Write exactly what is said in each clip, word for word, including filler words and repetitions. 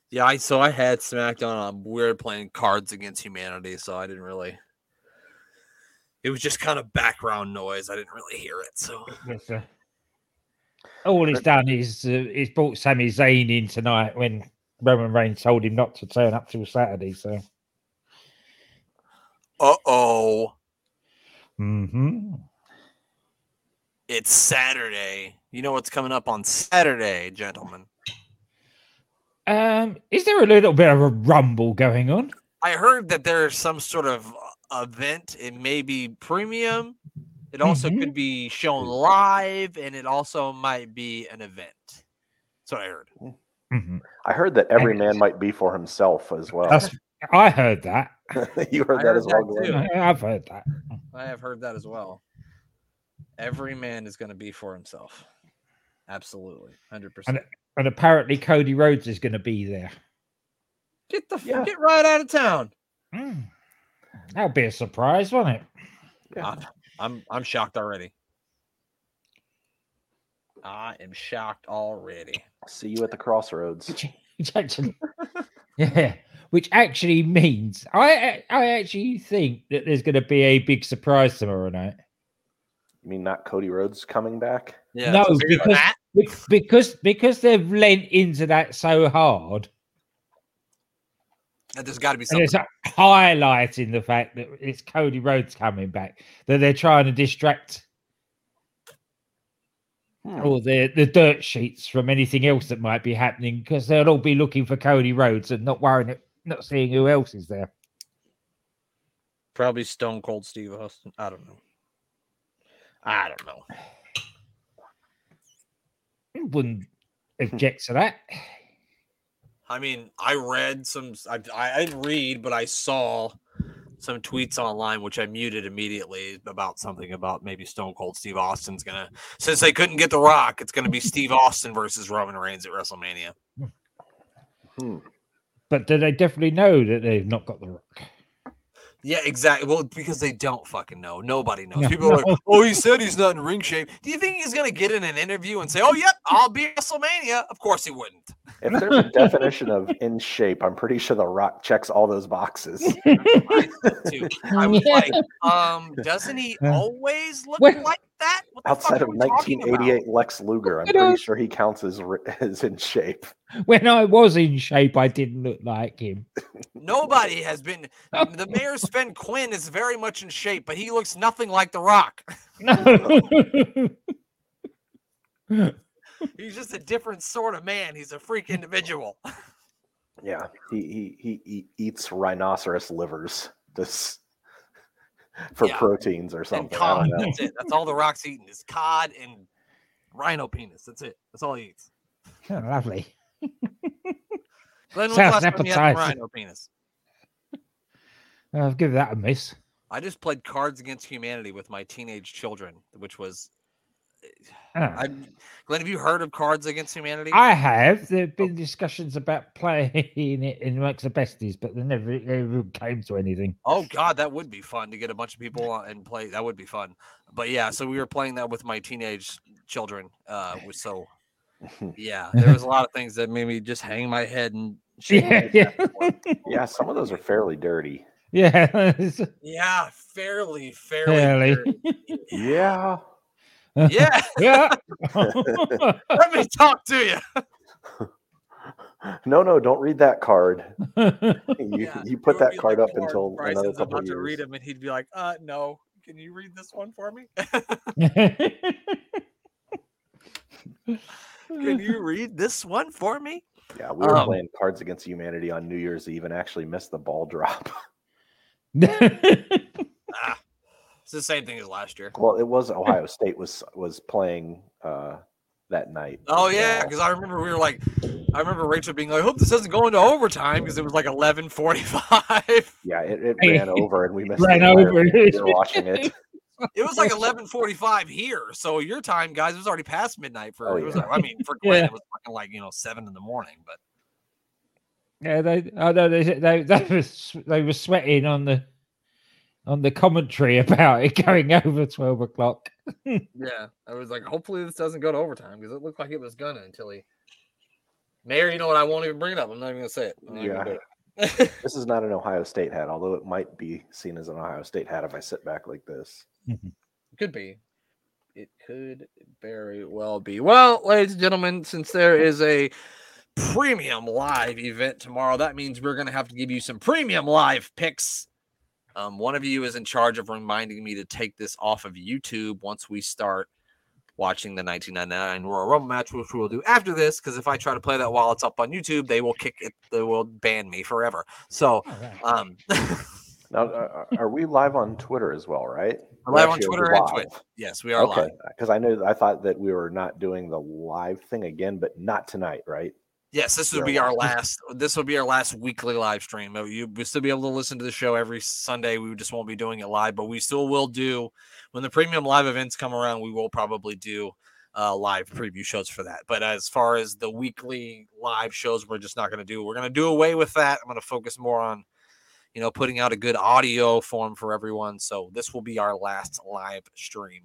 Yeah, I so I had SmackDown on. We were playing Cards Against Humanity, so I didn't really. It was just kind of background noise. I didn't really hear it. So Yes, uh, all he's done is uh, he's brought Sami Zayn in tonight when Roman Reigns told him not to turn up till Saturday. So, uh oh, mm-hmm. It's Saturday. You know what's coming up on Saturday, gentlemen? Um, is there a little bit of a rumble going on? I heard that there's some sort of event. It may be premium. It also mm-hmm. could be shown live, and it also might be an event. That's what I heard. Mm-hmm. I heard that every man might be for himself as well. That's, I heard that. You heard I that heard as well, that Glenn? I've heard that. I have heard that as well. Every man is going to be for himself. Absolutely. one hundred percent. And, and apparently Cody Rhodes is going to be there. Get the yeah. get right out of town. Mm. That'll be a surprise, won't it? Yeah. I'm, I'm I'm shocked already. I am shocked already. See you at the crossroads. Which actually, yeah, which actually means I I actually think that there's going to be a big surprise tomorrow night. You mean not Cody Rhodes coming back? Yeah, no, because, because because they've lent into that so hard. And there's got to be something. And it's highlighting the fact that it's Cody Rhodes coming back, that they're trying to distract hmm. all the, the dirt sheets from anything else that might be happening, because they'll all be looking for Cody Rhodes and not worrying, not seeing who else is there. Probably Stone Cold Steve Austin. I don't know. I don't know. I wouldn't object to that. I mean, I read some, I, I didn't read, but I saw some tweets online, which I muted immediately about something about maybe Stone Cold Steve Austin's going to, since they couldn't get The Rock, it's going to be Steve Austin versus Roman Reigns at WrestleMania. Hmm. But do they definitely know that they've not got The Rock? Yeah, exactly. Well, because they don't fucking know. Nobody knows. No, People are no. like, oh, he said he's not in ring shape. Do you think he's going to get in an interview and say, oh, yep, I'll be at WrestleMania? Of course he wouldn't. If there's a definition of in shape, I'm pretty sure The Rock checks all those boxes. I, I was yeah. like, um, doesn't he always look well, like that? What outside of nineteen eighty-eight Lex Luger, I'm you pretty know, sure he counts as, as in shape. When I was in shape, I didn't look like him. Nobody has been. The mayor's Sven Quinn is very much in shape, but he looks nothing like The Rock. No. He's just a different sort of man. He's a freak individual. Yeah, he he he, he eats rhinoceros livers this for yeah. proteins or something. And cod. I don't know. That's it. That's all The Rock's eating is cod and rhino penis. That's it. That's all he eats. Oh, lovely. Glenn, when's the last time you had rhino penis? I'll give that a miss. I just played Cards Against Humanity with my teenage children, which was. Oh. I, Glenn, have you heard of Cards Against Humanity? I have. There have been discussions about playing it in amongst the besties, but they never, never came to anything. Oh, God, that would be fun to get a bunch of people and play. That would be fun. But, yeah, so we were playing that with my teenage children. Uh, so, yeah, there was a lot of things that made me just hang my head and shake yeah, yeah. yeah, some of those are fairly dirty. Yeah. yeah, fairly, fairly. Fairly. Dirty. Yeah. Yeah. Yeah. Let me talk to you. No, no, don't read that card. You, yeah, you put that card like up until Bryson's another couple about of years. To read him, and he'd be like, "Uh, no. Can you read this one for me? Can you read this one for me?" Yeah, we were um, playing Cards Against Humanity on New Year's Eve and actually missed the ball drop. ah. It's the same thing as last year. Well, it was Ohio State was was playing uh, that night. Oh yeah, because I remember we were like, I remember Rachel being like, "I hope this doesn't go into overtime," because it was like eleven forty-five. Yeah, it, it ran over and we missed. Ran it over. We were watching it. It was like eleven forty-five here, so your time, guys, it was already past midnight for. Oh, it was yeah. like, I mean, for Glenn, Yeah. it was fucking like you know seven in the morning, but. Yeah, they. I know they. They. They was. They were sweating on the. On the commentary about it going over twelve o'clock. Yeah, I was like, hopefully this doesn't go to overtime because it looked like it was gonna until he Mayor, you know what? I won't even bring it up. I'm not even gonna say it. I'm not Yeah. gonna do it. This is not an Ohio State hat, although it might be seen as an Ohio State hat if I sit back like this. Could be. It could very well be. Well, ladies and gentlemen, since there is a premium live event tomorrow, that means we're going to have to give you some premium live picks. Um, one of you is in charge of reminding me to take this off of YouTube once we start watching the nineteen ninety-nine Royal Rumble match, which we will do after this, because if I try to play that while it's up on YouTube, they will kick it. They will ban me forever. So, um, now, uh, are we live on Twitter as well, right? We're live on Twitter and Twitch. Yes, we are okay. live. Because I know I thought that we were not doing the live thing again, but not tonight, right? Yes, this would be our last. This will be our last weekly live stream. You will still be able to listen to the show every Sunday. We just won't be doing it live, but we still will do when the premium live events come around. We will probably do uh, live preview shows for that. But as far as the weekly live shows, we're just not going to do. We're going to do away with that. I'm going to focus more on, you know, putting out a good audio form for everyone. So this will be our last live stream.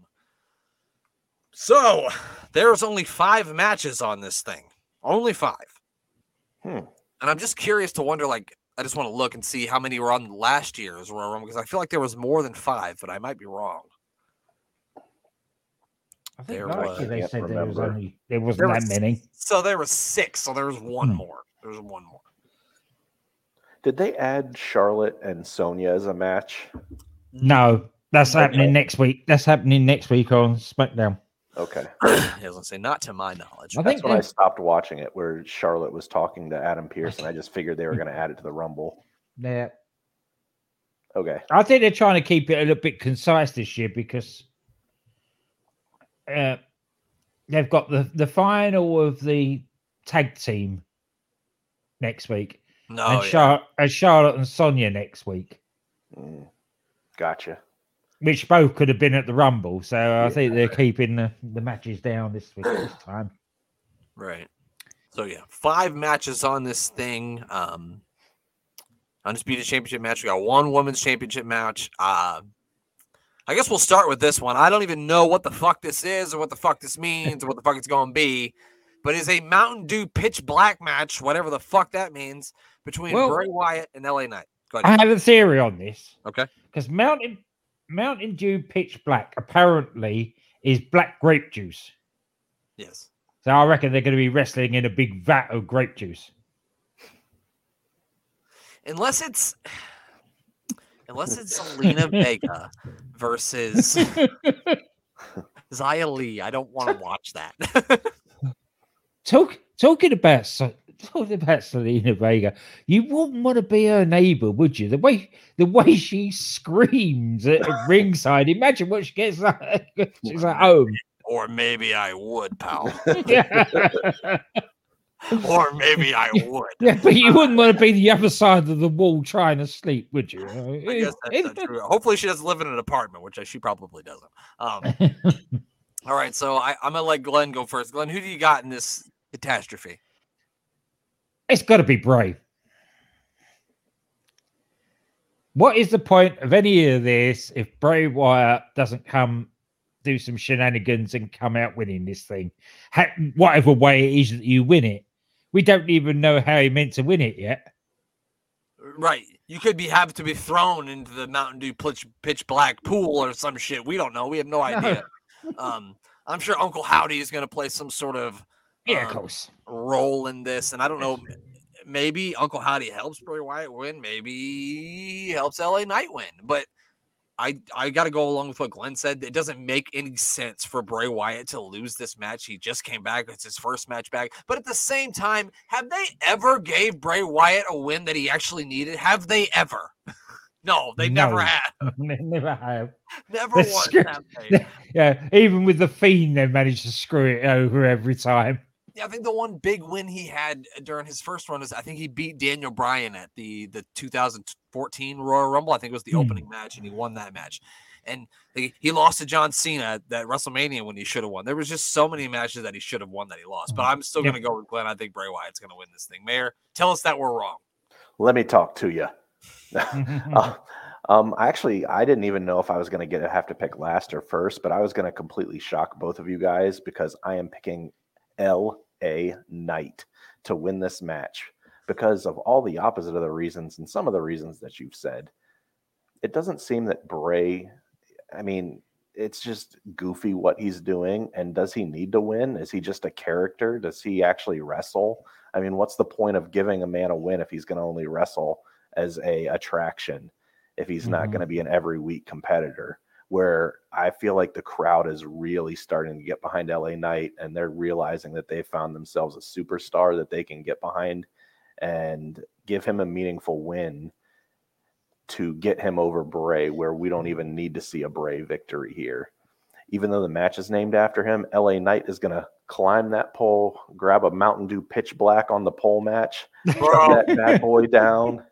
So there's only five matches on this thing. Only five. Hmm. And I'm just curious to wonder, like, I just want to look and see how many were on last year's Royal Rumble, because I feel like there was more than five, but I might be wrong. I think There last was- year they I can't said there was remember. only there wasn't There that was- many. So there was six, so there was one Hmm. more. There was one more. Did they add Charlotte and Sonya as a match? No, that's Okay. happening next week. That's happening next week on SmackDown. Okay. I was gonna say, not to my knowledge. I That's think when I they- stopped watching it, where Charlotte was talking to Adam Pearce, and I just figured they were going to add it to the Rumble. Yeah, Okay. I think they're trying to keep it a little bit concise this year because uh, they've got the, the final of the tag team next week, No, and, yeah. Char- and Charlotte and Sonya next week, Mm, gotcha. which both could have been at the Rumble. So I Yeah. think they're keeping the, the matches down this week this time. Right. So yeah, five matches on this thing. Um, undisputed championship match. We got one women's championship match. Uh, I guess we'll start with this one. I don't even know what the fuck this is or what the fuck this means or what the fuck it's going to be, but it's a Mountain Dew pitch black match, whatever the fuck that means, between Well- Bray Wyatt and L A Knight. Go I ahead. have a theory on this. Okay. Because Mountain Mountain Dew Pitch Black apparently is black grape juice. Yes. So I reckon they're going to be wrestling in a big vat of grape juice. Unless it's unless it's Zelina Vega versus Xia Li. I don't want to watch that. Talk, talking about so- talking about Selena Vega, you wouldn't want to be her neighbor, would you? The way the way she screams at, at ringside. Imagine what she gets like she's at home. Or maybe I would, pal. yeah, Or maybe I would. yeah, but you wouldn't want to be the other side of the wall trying to sleep, would you? I guess that's not true. Hopefully she doesn't live in an apartment, which she probably doesn't. Um, all right, so I, I'm gonna let Glenn go first. Glenn, who do you got in this catastrophe? It's got to be Bray. What is the point of any of this if Bray Wyatt doesn't come do some shenanigans and come out winning this thing? Ha- whatever way it is that you win it. We don't even know how he meant to win it yet. Right, you could be have to be thrown into the Mountain Dew pitch, pitch black pool or some shit. We don't know. We have no idea. um, I'm sure Uncle Howdy is going to play some sort of Yeah, um, of course. role in this, and I don't know. Maybe Uncle Howdy helps Bray Wyatt win. Maybe he helps L A Knight win. But I I got to go along with what Glenn said. It doesn't make any sense for Bray Wyatt to lose this match. He just came back. It's his first match back. But at the same time, have they ever gave Bray Wyatt a win that he actually needed? Have they ever? No, they No. never have. They never have. Never That's once good. have they. Yeah, even with the Fiend, they managed to screw it over every time. Yeah, I think the one big win he had during his first run is I think he beat Daniel Bryan at the, the two thousand fourteen Royal Rumble. I think it was the Hmm. opening match, and he won that match. And he, he lost to John Cena at that WrestleMania when he should have won. There was just so many matches that he should have won that he lost. But I'm still Yep. going to go with Glenn. I think Bray Wyatt's going to win this thing. Mayor, tell us that we're wrong. Let me talk to you. Uh, um, actually, I didn't even know if I was going to get have to pick last or first, but I was going to completely shock both of you guys because I am picking L A Knight to win this match because of all the opposite of the reasons and some of the reasons that you've said. It doesn't seem that Bray, I mean, it's just goofy what he's doing. And does he need to win? Is he just a character? Does he actually wrestle? I mean, what's the point of giving a man a win if he's going to only wrestle as a attraction, if he's mm-hmm. not going to be an every week competitor? Where I feel like the crowd is really starting to get behind L A Knight, and they're realizing that they found themselves a superstar that they can get behind and give him a meaningful win to get him over Bray, where we don't even need to see a Bray victory here. Even though the match is named after him, L A Knight is going to climb that pole, grab a Mountain Dew pitch black on the pole match, shove that bad boy down,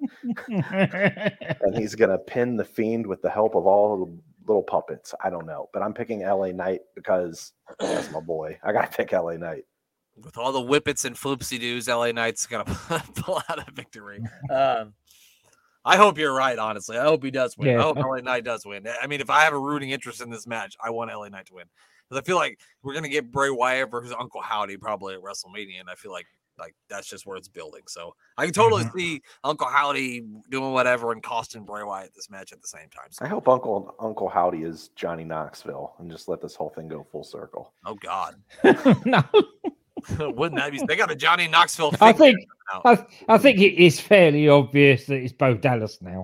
and he's going to pin the Fiend with the help of all the little puppets. I don't know, but I'm picking L A Knight because that's my boy. I got to pick L A Knight. With all the whippets and floopsy doos, L A Knight's going to pull out a victory. Um, I hope you're right, honestly. I hope he does win. Yeah. I hope L A Knight does win. I mean, if I have a rooting interest in this match, I want L A Knight to win. Because I feel like we're going to get Bray Wyatt versus Uncle Howdy probably at WrestleMania, and I feel like like that's just where it's building. So I can totally mm-hmm. see Uncle Howdy doing whatever and costing Bray Wyatt this match at the same time. So. I hope Uncle Uncle Howdy is Johnny Knoxville and just let this whole thing go full circle. Oh, God. No. Wouldn't that be? They got a Johnny Knoxville. I think I, I think it is fairly obvious that it's Bo Dallas now.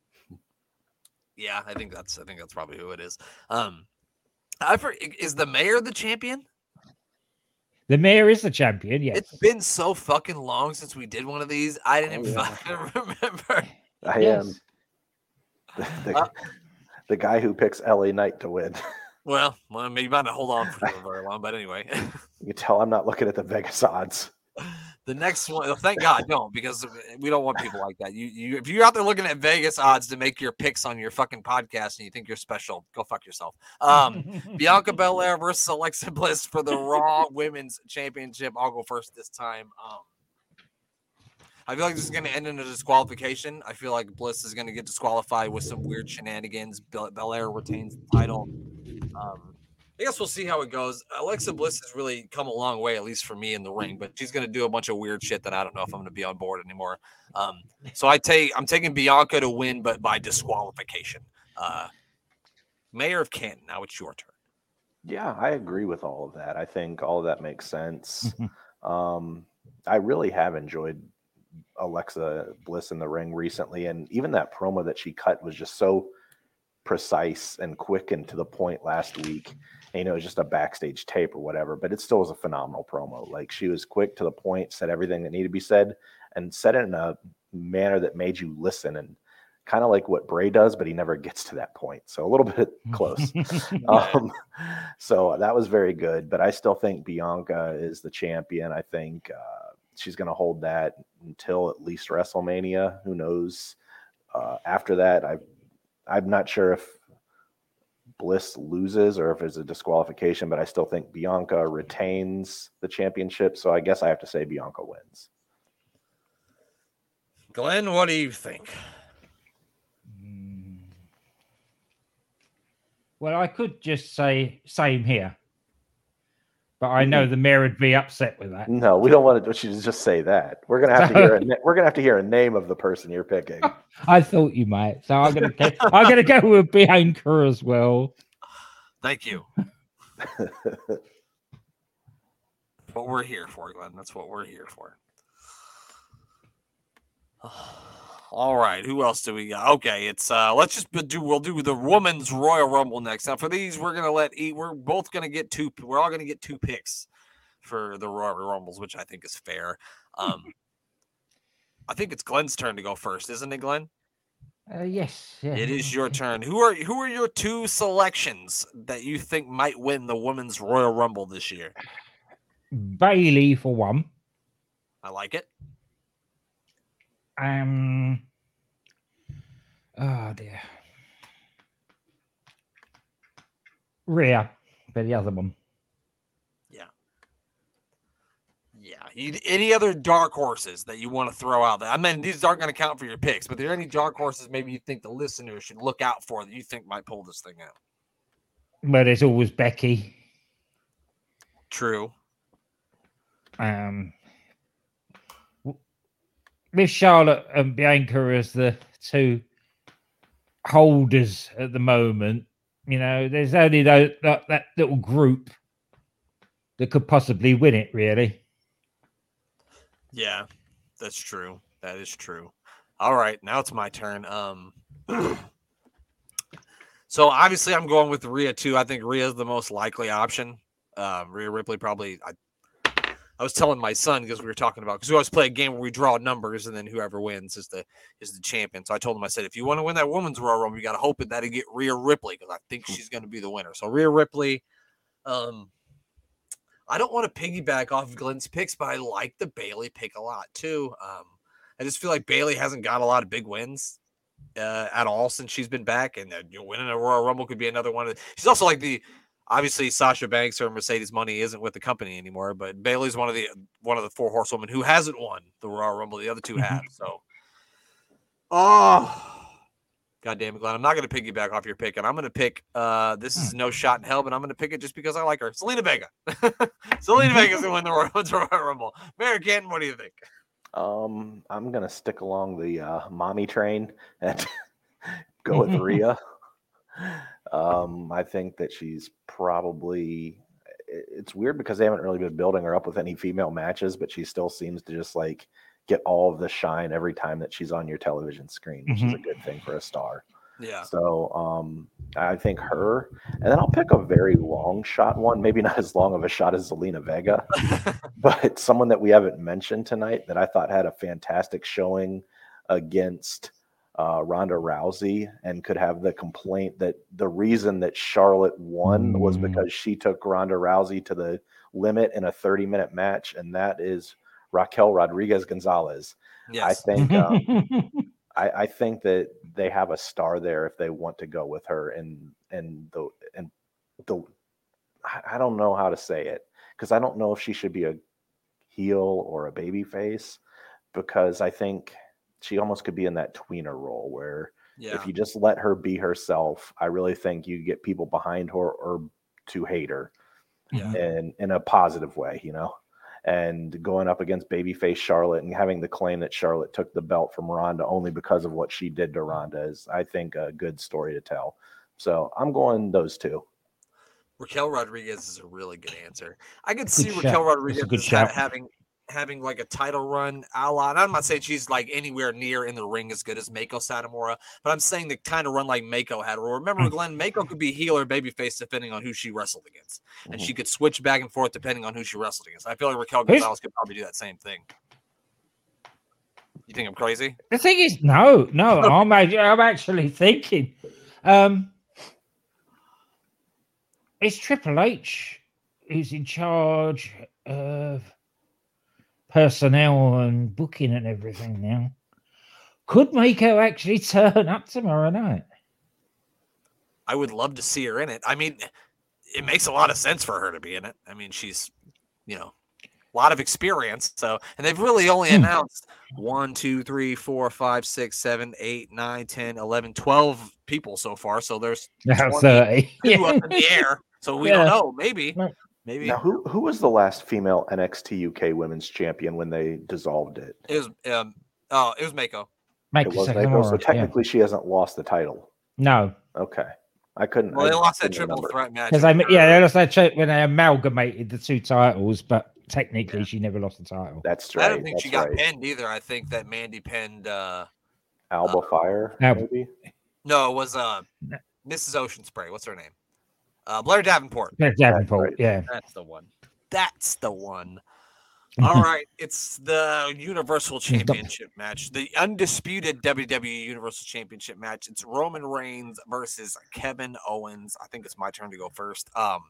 Yeah, I think that's I think that's probably who it is. Um, I for, is the mayor the champion? The mayor is the champion. Yes, it's been so fucking long since we did one of these. I didn't even oh, yeah. remember. I yes. am the, the, uh, the guy who picks L A Knight to win. Well, well, maybe might not hold on for very long, but anyway. You can tell I'm not looking at the Vegas odds. The next one, thank God, don't, because we don't want people like that. You, you, if you're out there looking at Vegas odds to make your picks on your fucking podcast and you think you're special, go fuck yourself. Um, Bianca Belair versus Alexa Bliss for the Raw Women's Championship. I'll go first this time. Um, I feel like this is going to end in a disqualification. I feel like Bliss is going to get disqualified with some weird shenanigans. Bel- Belair retains the title. Um, I guess we'll see how it goes. Alexa Bliss has really come a long way, at least for me in the ring, but she's going to do a bunch of weird shit that I don't know if I'm going to be on board anymore. Um, so I take, I'm taking Bianca to win, but by disqualification. Uh, Mayor of Canton, now it's your turn. Yeah, I agree with all of that. I think all of that makes sense. um, I really have enjoyed Alexa Bliss in the ring recently, and even that promo that she cut was just so precise and quick and to the point last week. And, you know, it was just a backstage tape or whatever, but it still was a phenomenal promo. Like, she was quick to the point, said everything that needed to be said, and said it in a manner that made you listen, and kind of like what Bray does, but he never gets to that point. So a little bit close. um, so that was very good, but I still think Bianca is the champion. I think uh, she's going to hold that until at least WrestleMania. Who knows? Uh, after that, I I'm not sure if Bliss loses or if it's a disqualification, but I still think Bianca retains the championship. So I guess I have to say Bianca wins. Glenn, what do you think? Well, I could just say same here, but I know the mayor would be upset with that. No, we don't want to just say that. We're gonna have to hear. A, we're gonna have to hear a name of the person you're picking. I thought you might, so I'm gonna. Go, I'm gonna go with Bianca as well. Thank you. What we're here for, Glenn. That's what we're here for. All right, who else do we got? Okay, it's uh let's just do we'll do the women's Royal Rumble next. Now for these, we're gonna let eat we're both gonna get two we're all gonna get two picks for the Royal Rumbles, which I think is fair. Um I think it's Glenn's turn to go first, isn't it, Glenn? Uh, yes, yeah. It is your turn. Who are who are your two selections that you think might win the women's Royal Rumble this year? Bayley for one. I like it. Um. Oh dear. Rhea for the other one. Yeah. Yeah. You, any other dark horses that you want to throw out there? I mean, these aren't going to count for your picks, but are there any dark horses maybe you think the listeners should look out for that you think might pull this thing out? But there's always Becky. True. Um. with Charlotte and Bianca as the two holders at the moment, you know, there's only that, that, that little group that could possibly win it, really. Yeah, that's true. That is true. All right, now it's my turn. Um, so obviously I'm going with Rhea too. I think Rhea is the most likely option. Um, Rhea Ripley probably. I, I was telling my son because we were talking about because we always play a game where we draw numbers and then whoever wins is the is the champion. So I told him, I said, if you want to win that women's Royal Rumble, you got to hope that you get Rhea Ripley because I think she's going to be the winner. So Rhea Ripley. Um, I don't want to piggyback off of Glenn's picks, but I like the Bayley pick a lot too. Um, I just feel like Bayley hasn't got a lot of big wins uh, at all since she's been back, and uh, you know, winning a Royal Rumble could be another one. Of the, she's also like the obviously Sasha Banks or Mercedes Money isn't with the company anymore, but Bayley's one of the one of the four horsewomen who hasn't won the Royal Rumble. The other two have. So, oh. God damn it, Glenn. I'm not going to piggyback off your pick, and I'm going to pick, uh, this is no shot in hell, but I'm going to pick it just because I like her. Zelina Vega. Zelina Vega's going to win the Royal, Royal Rumble. Mary Canton, what do you think? Um, I'm going to stick along the uh, mommy train and go with Rhea. Um, I think that she's probably, it's weird because they haven't really been building her up with any female matches, but she still seems to just like get all of the shine every time that she's on your television screen, which mm-hmm. is a good thing for a star. Yeah. So um, I think her, and then I'll pick a very long shot one, maybe not as long of a shot as Zelina Vega, but someone that we haven't mentioned tonight that I thought had a fantastic showing against uh, Ronda Rousey and could have the complaint that the reason that Charlotte won mm. was because she took Ronda Rousey to the limit in a thirty minute match. And that is Raquel Rodriguez Gonzalez. Yes. I think um, I, I think that they have a star there if they want to go with her. And and the and the I don't know how to say it because I don't know if she should be a heel or a baby face because I think she almost could be in that tweener role where yeah. if you just let her be herself, I really think you get people behind her or to hate her yeah. in in a positive way, you know. And going up against babyface Charlotte and having the claim that Charlotte took the belt from Ronda only because of what she did to Ronda is, I think, a good story to tell. So I'm going those two. Raquel Rodriguez is a really good answer. I could see Raquel Rodriguez having having like a title run a la, and I'm not saying she's like anywhere near in the ring as good as Mako Satomura, but I'm saying the kind of run like Mako had. Well, remember, Glenn, Mako could be heel or babyface depending on who she wrestled against, and mm-hmm. she could switch back and forth depending on who she wrestled against. I feel like Raquel Gonzalez could probably do that same thing. You think I'm crazy? The thing is, no, no, I'm, I'm actually thinking. Um, it's Triple H who's in charge of personnel and booking and everything now. Could Mako actually turn up tomorrow night? I would love to see her in it. I mean, it makes a lot of sense for her to be in it. I mean, she's, you know, a lot of experience. So, and they've really only hmm. announced one, two, three, four, five, six, seven, eight, nine, ten, eleven, twelve people so far. So there's twenty yeah. up in the air. So we yeah. don't know. Maybe. Maybe. Now, who who was the last female N X T U K Women's Champion when they dissolved it? It was um oh it was Mako. Mako it was Mako. So technically, yeah. she hasn't lost the title. No. Okay, I couldn't. Well, I they lost that triple remember. threat match. Because I yeah, they lost that tri- when they amalgamated the two titles, but technically, yeah. she never lost the title. That's right. I don't think That's she got right. pinned either. I think that Mandy pinned uh, Alba uh, Fire. Alba. Maybe. No, it was uh, Missus Ocean Spray. What's her name? Uh, Blair Davenport. Blair Davenport, right. yeah. That's the one. That's the one. All right. It's the Universal Championship match. The undisputed W W E Universal Championship match. It's Roman Reigns versus Kevin Owens. I think it's my turn to go first. Um,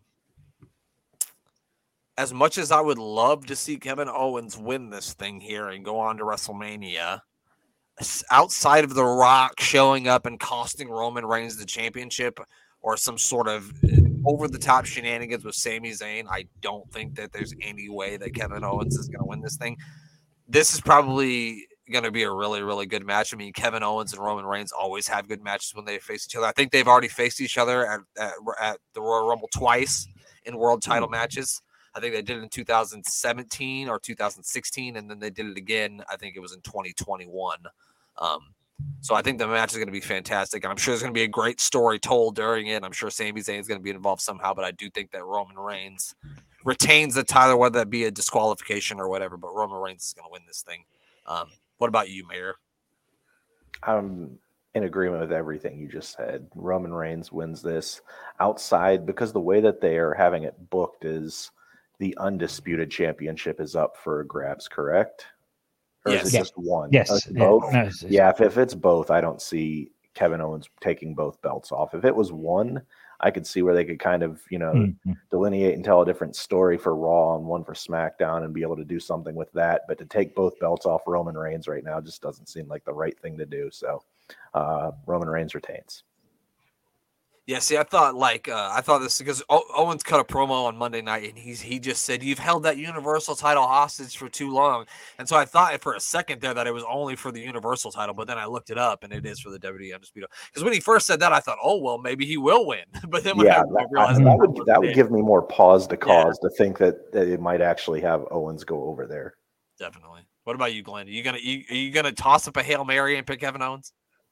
as much as I would love to see Kevin Owens win this thing here and go on to WrestleMania, outside of The Rock showing up and costing Roman Reigns the championship or some sort of over-the-top shenanigans with Sami Zayn, I don't think that there's any way that Kevin Owens is going to win this thing. This is probably going to be a really, really good match. I mean, Kevin Owens and Roman Reigns always have good matches when they face each other. I think they've already faced each other at, at, at the Royal Rumble twice in world title matches. I think they did it in two thousand seventeen or two thousand sixteen, and then they did it again. I think it was in twenty twenty-one. Um, so I think the match is going to be fantastic, and I'm sure there's going to be a great story told during it. I'm sure Sami Zayn is going to be involved somehow, but I do think that Roman Reigns retains the title, whether that be a disqualification or whatever. But Roman Reigns is going to win this thing. Um, what about you, Mayor? I'm in agreement with everything you just said. Roman Reigns wins this outside because the way that they are having it booked is the undisputed championship is up for grabs, correct? Or Yes. is it just one? Yes. Oh, it's Yeah. both? No, it's- Yeah, if, if it's both, I don't see Kevin Owens taking both belts off. If it was one, I could see where they could kind of, you know, Mhm. delineate and tell a different story for Raw and one for SmackDown and be able to do something with that. But to take both belts off Roman Reigns right now just doesn't seem like the right thing to do. So uh, Roman Reigns retains. Yeah, see, I thought like uh, I thought this because o- Owens cut a promo on Monday night, and he's he just said you've held that Universal title hostage for too long, and so I thought for a second there that it was only for the Universal title, but then I looked it up, and it is for the W W E Undisputed. Because when he first said that, I thought, oh well, maybe he will win, but then when Yeah, I that, realized that that would wasn't that would it, give me more pause to cause to think that, that it might actually have Owens go over there. definitely. What about you, Glenn? Are you gonna you, are you gonna toss up a Hail Mary and pick Kevin Owens?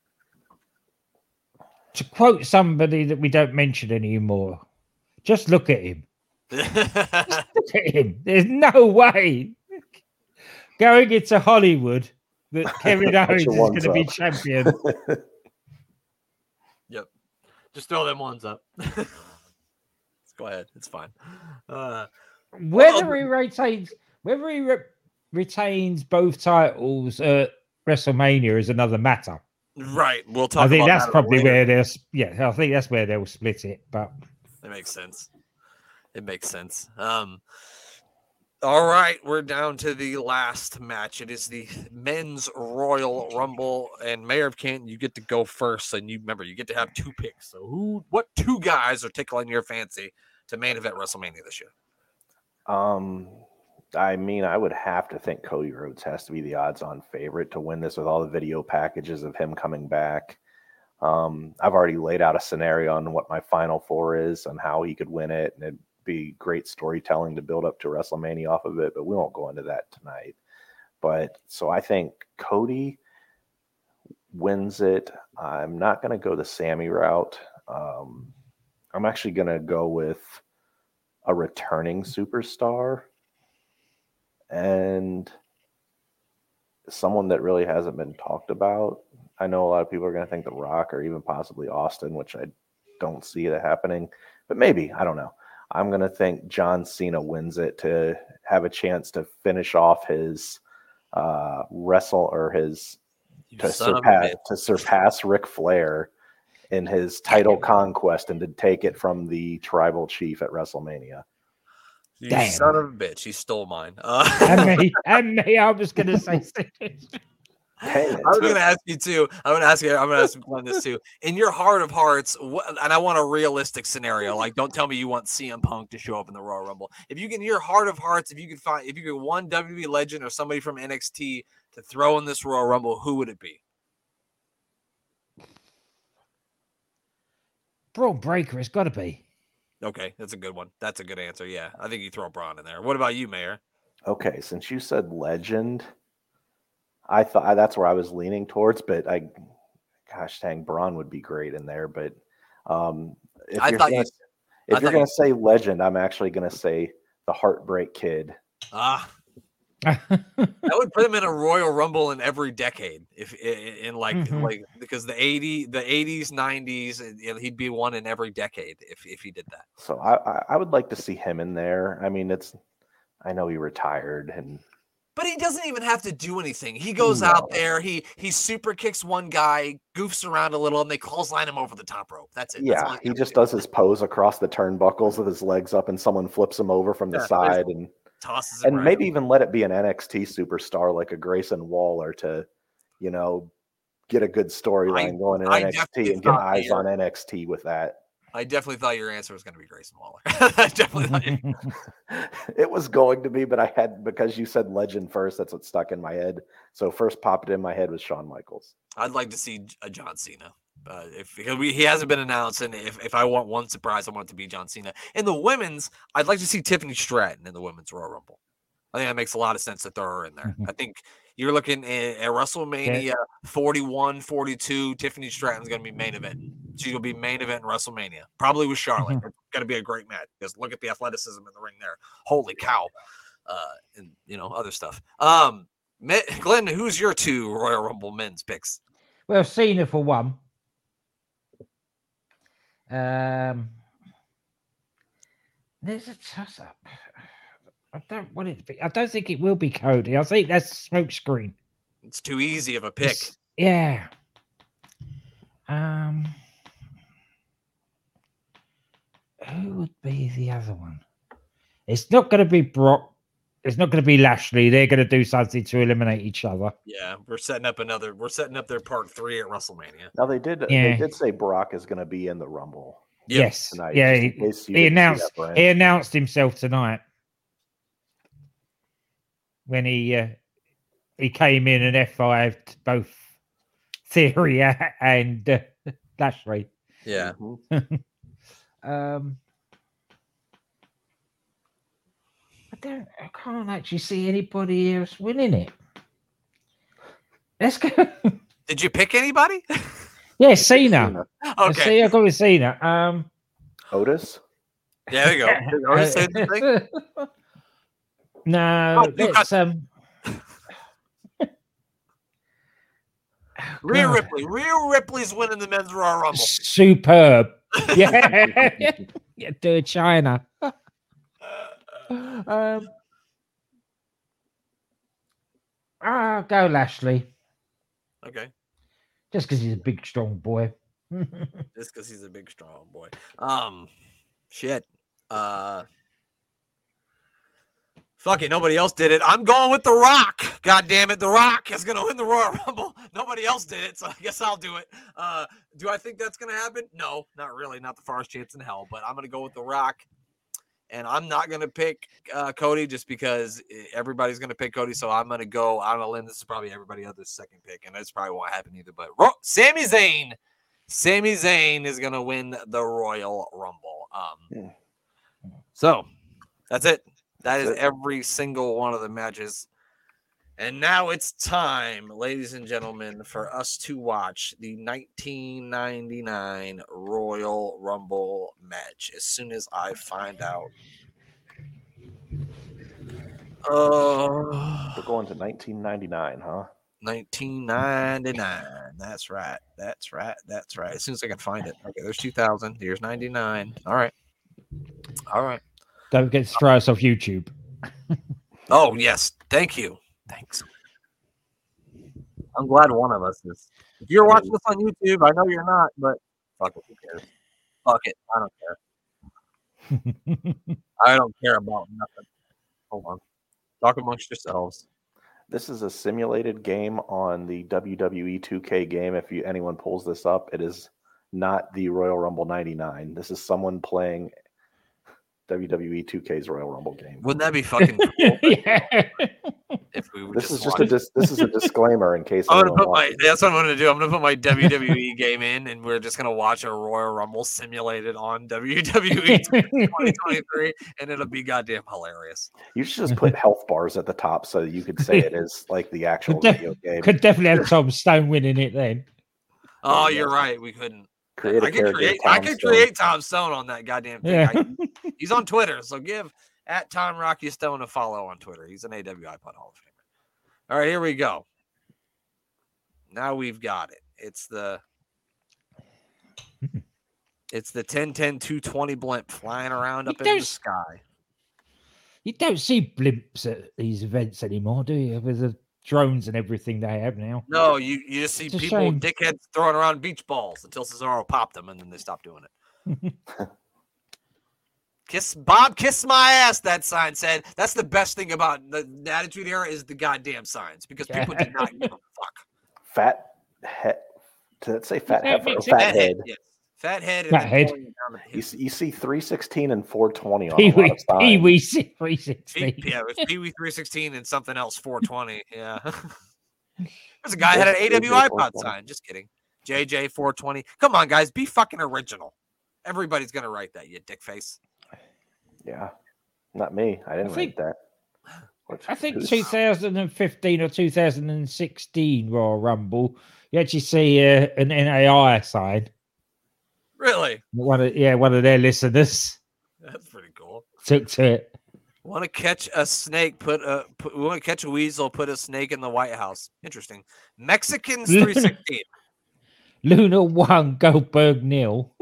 To quote somebody that we don't mention anymore, just look at him. Just look at him. There's no way going into Hollywood that Kevin Owens your is going ones to be up. champion. Yep. Just throw them ones up. Let's go ahead. It's fine. Uh, Whether he retains, whether he re- retains both titles at WrestleMania is another matter. right. We'll talk I think about that's that probably later. where they'll. Yeah, I think that's where they'll split it. But It makes sense. It makes sense. Um, all right, we're down to the last match. It is the men's Royal Rumble, and Mayor of Canton, you get to go first. And you remember, you get to have two picks. So, who, what two guys are tickling your fancy to main event WrestleMania this year? Um, I mean, I would have to think Cody Rhodes has to be the odds-on favorite to win this with all the video packages of him coming back. Um, I've already laid out a scenario on what my final four is and how he could win it, and it'd be great storytelling to build up to WrestleMania off of it, but we won't go into that tonight. But so I think Cody wins it. I'm not going to go the Sammy route. Um, I'm actually going to go with a returning superstar and someone that really hasn't been talked about. I know a lot of people are going to think The Rock or even possibly Austin, which I don't see that happening, but maybe, I don't know. I'm going to think John Cena wins it to have a chance to finish off his uh, wrestle or his You to son of a surpass bitch. to surpass Ric Flair in his title conquest and to take it from the tribal chief at WrestleMania. You Damn. son of a bitch. He stole mine. Uh, and me, and me, I was going to say. Dang it. I was going to ask you too. I'm going to ask you. I'm going to ask Glenn this too. In your heart of hearts, what, and I want a realistic scenario. Like, don't tell me you want C M Punk to show up in the Royal Rumble. If you can, in your heart of hearts, if you could find, if you could one W W E legend or somebody from N X T to throw in this Royal Rumble, who would it be? Braun Breaker, it's got to be. Okay, that's a good one. That's a good answer. Yeah, I think you throw Braun in there. What about you, Mayor? Okay, since you said legend, I thought that's where I was leaning towards, but I, gosh dang, Braun would be great in there. But um, if I you're thought gonna, you- if I you're thought gonna you- say legend, I'm actually gonna say the Heartbreak Kid. Ah, I would put him in a Royal Rumble in every decade, if in, in like Mhm. like because the eighty, the eighties, nineties, and, you know, he'd be one in every decade if if he did that. So I, I, I would like to see him in there. I mean, it's, I know he retired, and But he doesn't even have to do anything. He goes No. out there, he he super kicks one guy, goofs around a little, and they clothesline him over the top rope. That's it. That's all yeah, he's he gotta just do. does his pose across the turnbuckles with his legs up, and someone flips him over from the Yeah, side, and tosses him and right maybe over. even let it be an N X T superstar like a Grayson Waller to, you know, get a good storyline going in I N X T definitely and get thought eyes the- on N X T with that. I definitely thought your answer was going to be Grayson Waller. I definitely thought you- It was going to be, but I had, because you said legend first, that's what stuck in my head. So first popped in my head was Shawn Michaels. I'd like to see a John Cena. Uh, if he, he hasn't been announced, and if, if I want one surprise, I want it to be John Cena. In the women's, I'd like to see Tiffany Stratton in the women's Royal Rumble. I think that makes a lot of sense to throw her in there. Mhm. I think you're looking at, at WrestleMania Yeah. forty-one, forty-two. Tiffany Stratton's going to be main event. She's going to be main event in WrestleMania, probably with Charlotte. Mhm. It's going to be a great match because look at the athleticism in the ring there. Holy cow. Uh, and, you know, other stuff. Um, Glenn, who's your two Royal Rumble men's picks? Well, Cena for one. Um, there's a toss up. I don't want it to be. I don't think it will be Cody. I think that's smokescreen. It's too easy of a pick. It's- yeah. Um, who would be the other one? It's not going to be Brock. It's not going to be Lashley. They're going to do something to eliminate each other. Yeah, we're setting up another. We're setting up their part three at WrestleMania. Now they did. Yeah. They did say Brock is going to be in the Rumble Yep. Yes. tonight. Yeah. just in He, case you he didn't see announced. that, Brian. He announced himself tonight when he uh, he came in and F fived both Theory and uh, Lashley. Yeah. Mhm. Um, I don't. I can't actually see anybody else winning it. Let's go. Did you pick anybody? Yeah, Cena. Okay. See, I got with Cena. Um, Otis. Yeah, there you go. Did I say the thing? no, Oh, you got- let's um. Rhea God. Ripley. Rhea Ripley's winning the men's Royal Rumble. Superb. Yeah, yeah, do it, China. um, ah, go Lashley, Okay. just because he's a big, strong boy. Just because he's a big, strong boy. Um, shit. Uh, fuck it. Nobody else did it. I'm going with The Rock. God damn it. The Rock is going to win the Royal Rumble. Nobody else did it, so I guess I'll do it. Uh, do I think that's going to happen? No, not really. Not the farthest chance in hell, but I'm going to go with The Rock. And I'm not going to pick uh, Cody just because everybody's going to pick Cody. So I'm going to go on a limb. This is probably everybody else's second pick, and that's probably won't happen either. But Ro- Sami Zayn. Sami Zayn is going to win the Royal Rumble. Um, so that's it. That is every single one of the matches. And now it's time, ladies and gentlemen, for us to watch the nineteen ninety-nine Royal Rumble match as soon as I find out. Uh, We're going to nineteen ninety-nine, huh? nineteen ninety-nine. That's right. That's right. That's right. As soon as I can find it. Okay, there's two thousand. Here's ninety-nine. All right. All right. Don't forget to try us off YouTube. Oh, yes. Thank you. Thanks. I'm glad one of us is. If you're watching this on YouTube, I know you're not, but fuck it. Who cares? Fuck it. I don't care. I don't care about nothing. Hold on. Talk amongst yourselves. This is a simulated game on the W W E two K game. If you anyone pulls this up, it is not the Royal Rumble ninety-nine. This is someone playing W W E two K's Royal Rumble game. Wouldn't that be fucking cool Yeah. if we were This just is just a watching? dis- this is a disclaimer in case I'm gonna anyone put my. watches. That's what I'm gonna do. I'm gonna put my W W E game in, and we're just gonna watch a Royal Rumble simulated on W W E twenty twenty-three, and it'll be goddamn hilarious. You should just put health bars at the top so you could say it is like the actual Could def- video game. Could definitely have Tom Stone winning it then. Oh, you're right. We couldn't. Create a I can character. create. Tom I can Stone. create Tom Stone on that goddamn thing. Yeah. I, he's on Twitter, so give at Tom Rocky Stone a follow on Twitter. He's an A W I Pod Hall of Famer. All right, here we go. Now we've got it. It's the it's the ten ten two twenty blimp flying around up You in the don't- sky. You don't see blimps at these events anymore, do you? With the drones and everything they have now. No, you, you just see It's a people, shame. dickheads, throwing around beach balls until Cesaro popped them, and then they stopped doing it. Kiss Bob, kiss my ass. That sign said. That's the best thing about the, the Attitude Era is the goddamn signs because people did not give a fuck. Fat head. Did it say fat Yeah, heifer or it's fat Fat head? yes. Fat head. And Fat then head. pulling it down the You, hip. see- you see three sixteen and four twenty on a Pee lot Wee, of signs. Pee Wee three P- sixteen. yeah, it was Pee Wee three sixteen and something else four twenty. Yeah. There's a guy that had an A W I pod sign. Just kidding. J J four twenty. Come on, guys, be fucking original. Everybody's gonna write that, you dick face. Yeah, not me. I didn't I write think- that. What- I think who's- two thousand fifteen or two thousand sixteen Royal Rumble, you actually see uh, an N A I sign. Really? One of yeah, one of their listeners That's pretty cool. took to it. Want to catch a snake? Put a. Put, want to catch a weasel? Put a snake in the White House. Interesting. Mexicans three sixteen. Luna one, Goldberg nil.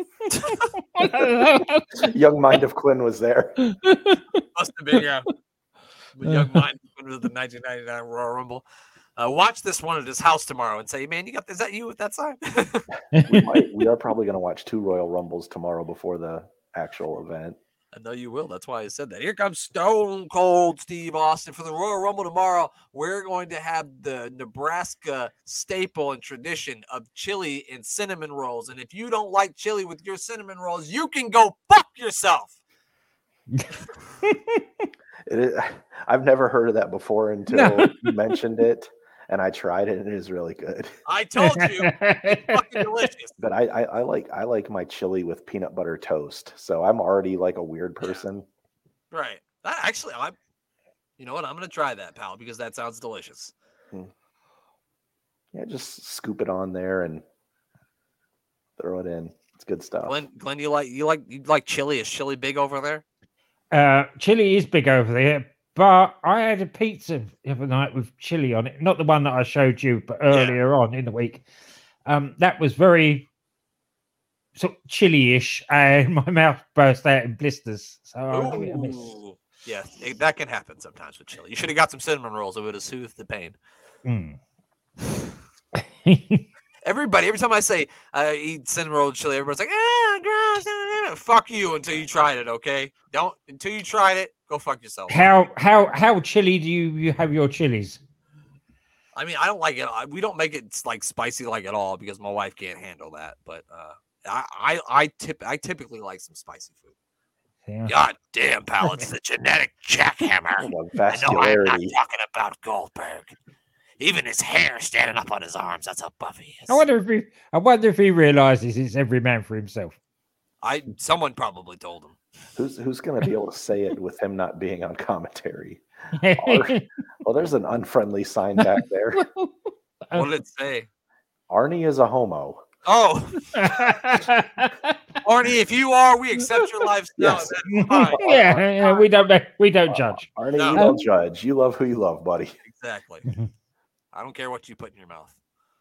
Young Mind of Quinn was there. Must have been, yeah. The young mind of the nineteen ninety-nine Royal Rumble. Uh, watch this one at his house tomorrow and say, "Man, you got is that you with that sign?" We, might, we are probably going to watch two Royal Rumbles tomorrow before the actual event. I know you will. That's why I said that. Here comes Stone Cold Steve Austin for the Royal Rumble tomorrow. We're going to have the Nebraska staple and tradition of chili and cinnamon rolls. And if you don't like chili with your cinnamon rolls, you can go fuck yourself. It is, I've never heard of that before until No. you mentioned it, and I tried it, and it is really good. I told you, it's fucking delicious. But I, I, I like I like my chili with peanut butter toast, so I'm already like a weird person. Right. That actually, I. You know what? I'm gonna try that, pal, because that sounds delicious. Yeah, just scoop it on there and throw it in. It's good stuff. Glenn, Glenn, you like you like you like chili? Is chili big over there? Uh, chili is big over there, but I had a pizza the other night with chili on it. Not the one that I showed you, but earlier on in the week. Um, that was very sort of chili-ish, and my mouth burst out in blisters. So I'll give it a miss. Ooh. Yeah, it- that can happen sometimes with chili. You should have got some cinnamon rolls. It would have soothed the pain. Mm. Everybody, every time I say I eat cinnamon roll chili, everybody's like, ah, gross. ah, ah." Fuck you until you tried it, okay? Don't until you tried it, go fuck yourself. how how how chili do you, you have your chilies? I mean, I don't like it. I- We don't make it like spicy like at all because my wife can't handle that. But uh, I, I, I tip, I typically like some spicy food. Yeah. God damn, pal, it's the genetic jackhammer. The I know I'm not vascularity. talking about Goldberg. Even his hair standing up on his arms. That's how buff he is. I wonder if he I wonder if he realizes it's every man for himself. I someone probably told him. Who's who's going to be able to say it with him not being on commentary? Well, there's an unfriendly sign back there. What did it say? Arnie is a homo. Oh, Arnie, if you are, we accept your lifestyle. Yes. That's fine. yeah, yeah, we don't make- we don't judge. Arnie, No. you don't judge. You love who you love, buddy. Exactly. Mhm. I don't care what you put in your mouth.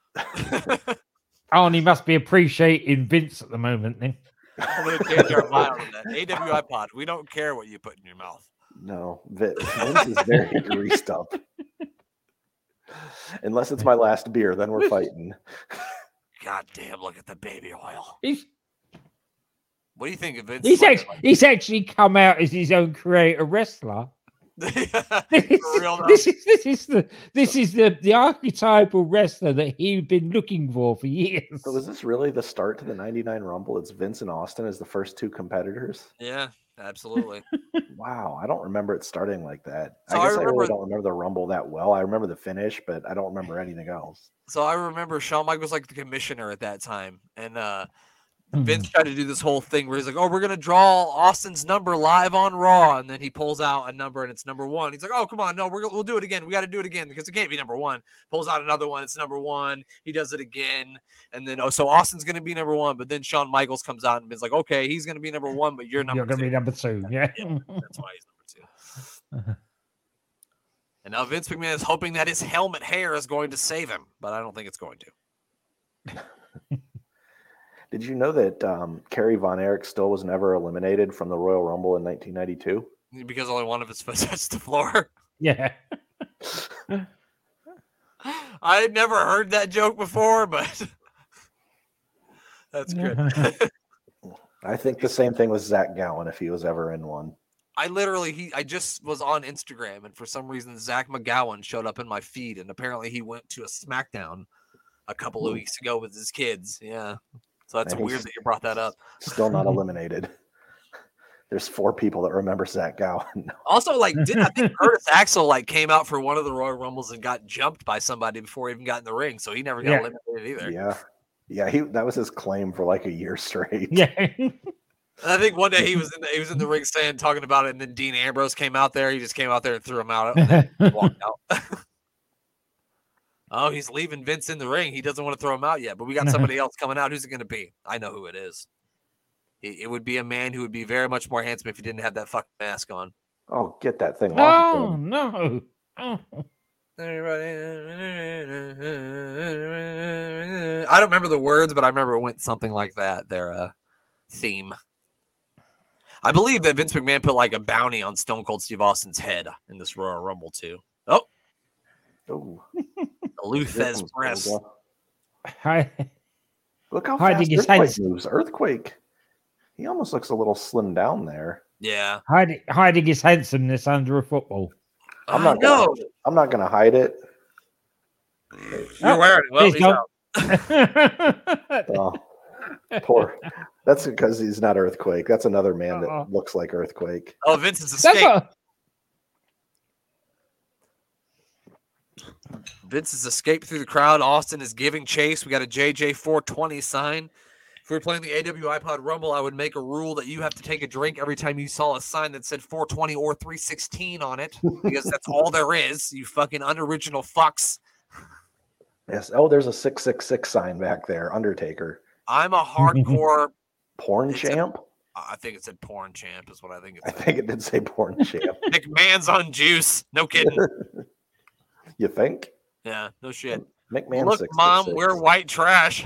Arnie must be appreciating Vince at the moment. Then I'm going to change our mind on that. A W I pod. We don't care what you put in your mouth. No, Vi- Vince is very greased up. Unless it's my last beer, then we're fighting. God damn, look at the baby oil. he's What do you think of Vince? he's looking actually he's actually come out as his own creator wrestler. like? This, For real, though? this is this is the this is the the archetypal wrestler that he'd been looking for for years. So is this really the start to the ninety-nine Rumble? It's Vince and Austin as the first two competitors. Yeah, absolutely. Wow, I don't remember it starting like that. So I I guess I, remember- really don't remember the Rumble that well. I remember the finish, but I don't remember anything else. So I remember Shawn Michaels like the commissioner at that time, and uh, Hmm. Vince tried to do this whole thing where he's like, "Oh, we're gonna draw Austin's number live on Raw," and then he pulls out a number and it's number one. He's like, "Oh, come on, no, we're gonna, we'll do it again. We got to do it again because it can't be number one." Pulls out another one, it's number one. He does it again, and then oh, so Austin's gonna be number one, but then Shawn Michaels comes out and is like, "Okay, he's gonna be number one, but you're number You're gonna two." be number two, yeah. Yeah. That's why he's number two. And now Vince McMahon is hoping that his helmet hair is going to save him, but I don't think it's going to. Did you know that um, Kerry Von Erich still was never eliminated from the Royal Rumble in nineteen ninety-two? Because only one of his foot touched the floor. Yeah. I had never heard that joke before, but that's good. I think the same thing with Zach Gowen if he was ever in one. I literally, he, I just was on Instagram, and for some reason, Zach McGowan showed up in my feed, and apparently he went to a SmackDown a couple of Ooh. weeks ago with his kids. Yeah, so that's And he's weird that you brought that up. Still not eliminated. There's four people that remember Zach Gowen. Also, like, did I think Curtis Axel like came out for one of the Royal Rumbles and got jumped by somebody before he even got in the ring, so he never got Yeah. eliminated either. Yeah. Yeah, he that was his claim for like a year straight. Yeah. I think one day he was in the, he was in the ring saying talking about it, and then Dean Ambrose came out there. He just came out there and threw him out and then walked out. Oh, he's leaving Vince in the ring. He doesn't want to throw him out yet, but we got somebody else coming out. Who's it going to be? I know who it is. It, it would be a man who would be very much more handsome if he didn't have that fucking mask on. Oh, get that thing off. Oh him. no! Oh. I don't remember the words, but I remember it went something like that. Their uh, theme. I believe that Vince McMahon put like a bounty on Stone Cold Steve Austin's head in this Royal Rumble too. Oh, Oh, the Luthez press. Hi. Look how Hiding fast his Earthquake hands. moves. Earthquake. He almost looks a little slim down there. Yeah, Hiding, hiding his handsomeness under a football. I'm I not know. gonna, I'm not going to hide it. You're wearing it. Well, He's he's gone. out. Oh, poor. That's because he's not Earthquake. That's another man that Uh-oh. looks like Earthquake. Oh, Vince is That's escaped. not- Vince has escaped through the crowd. Austin is giving chase. We got a J J four twenty sign. If we were playing the A W iPod Rumble, I would make a rule that you have to take a drink every time you saw a sign that said four twenty or three sixteen on it, because that's all there is. You fucking unoriginal fucks. Yes. Oh, there's a six six six sign back there. Undertaker. I'm a hardcore. Porn It's a- champ? I think it said porn champ is what I think it I said. think it did say porn champ. McMahon's on juice. No kidding. You think? Yeah, no shit. McMahon Look, six Mom, six six. we're white trash.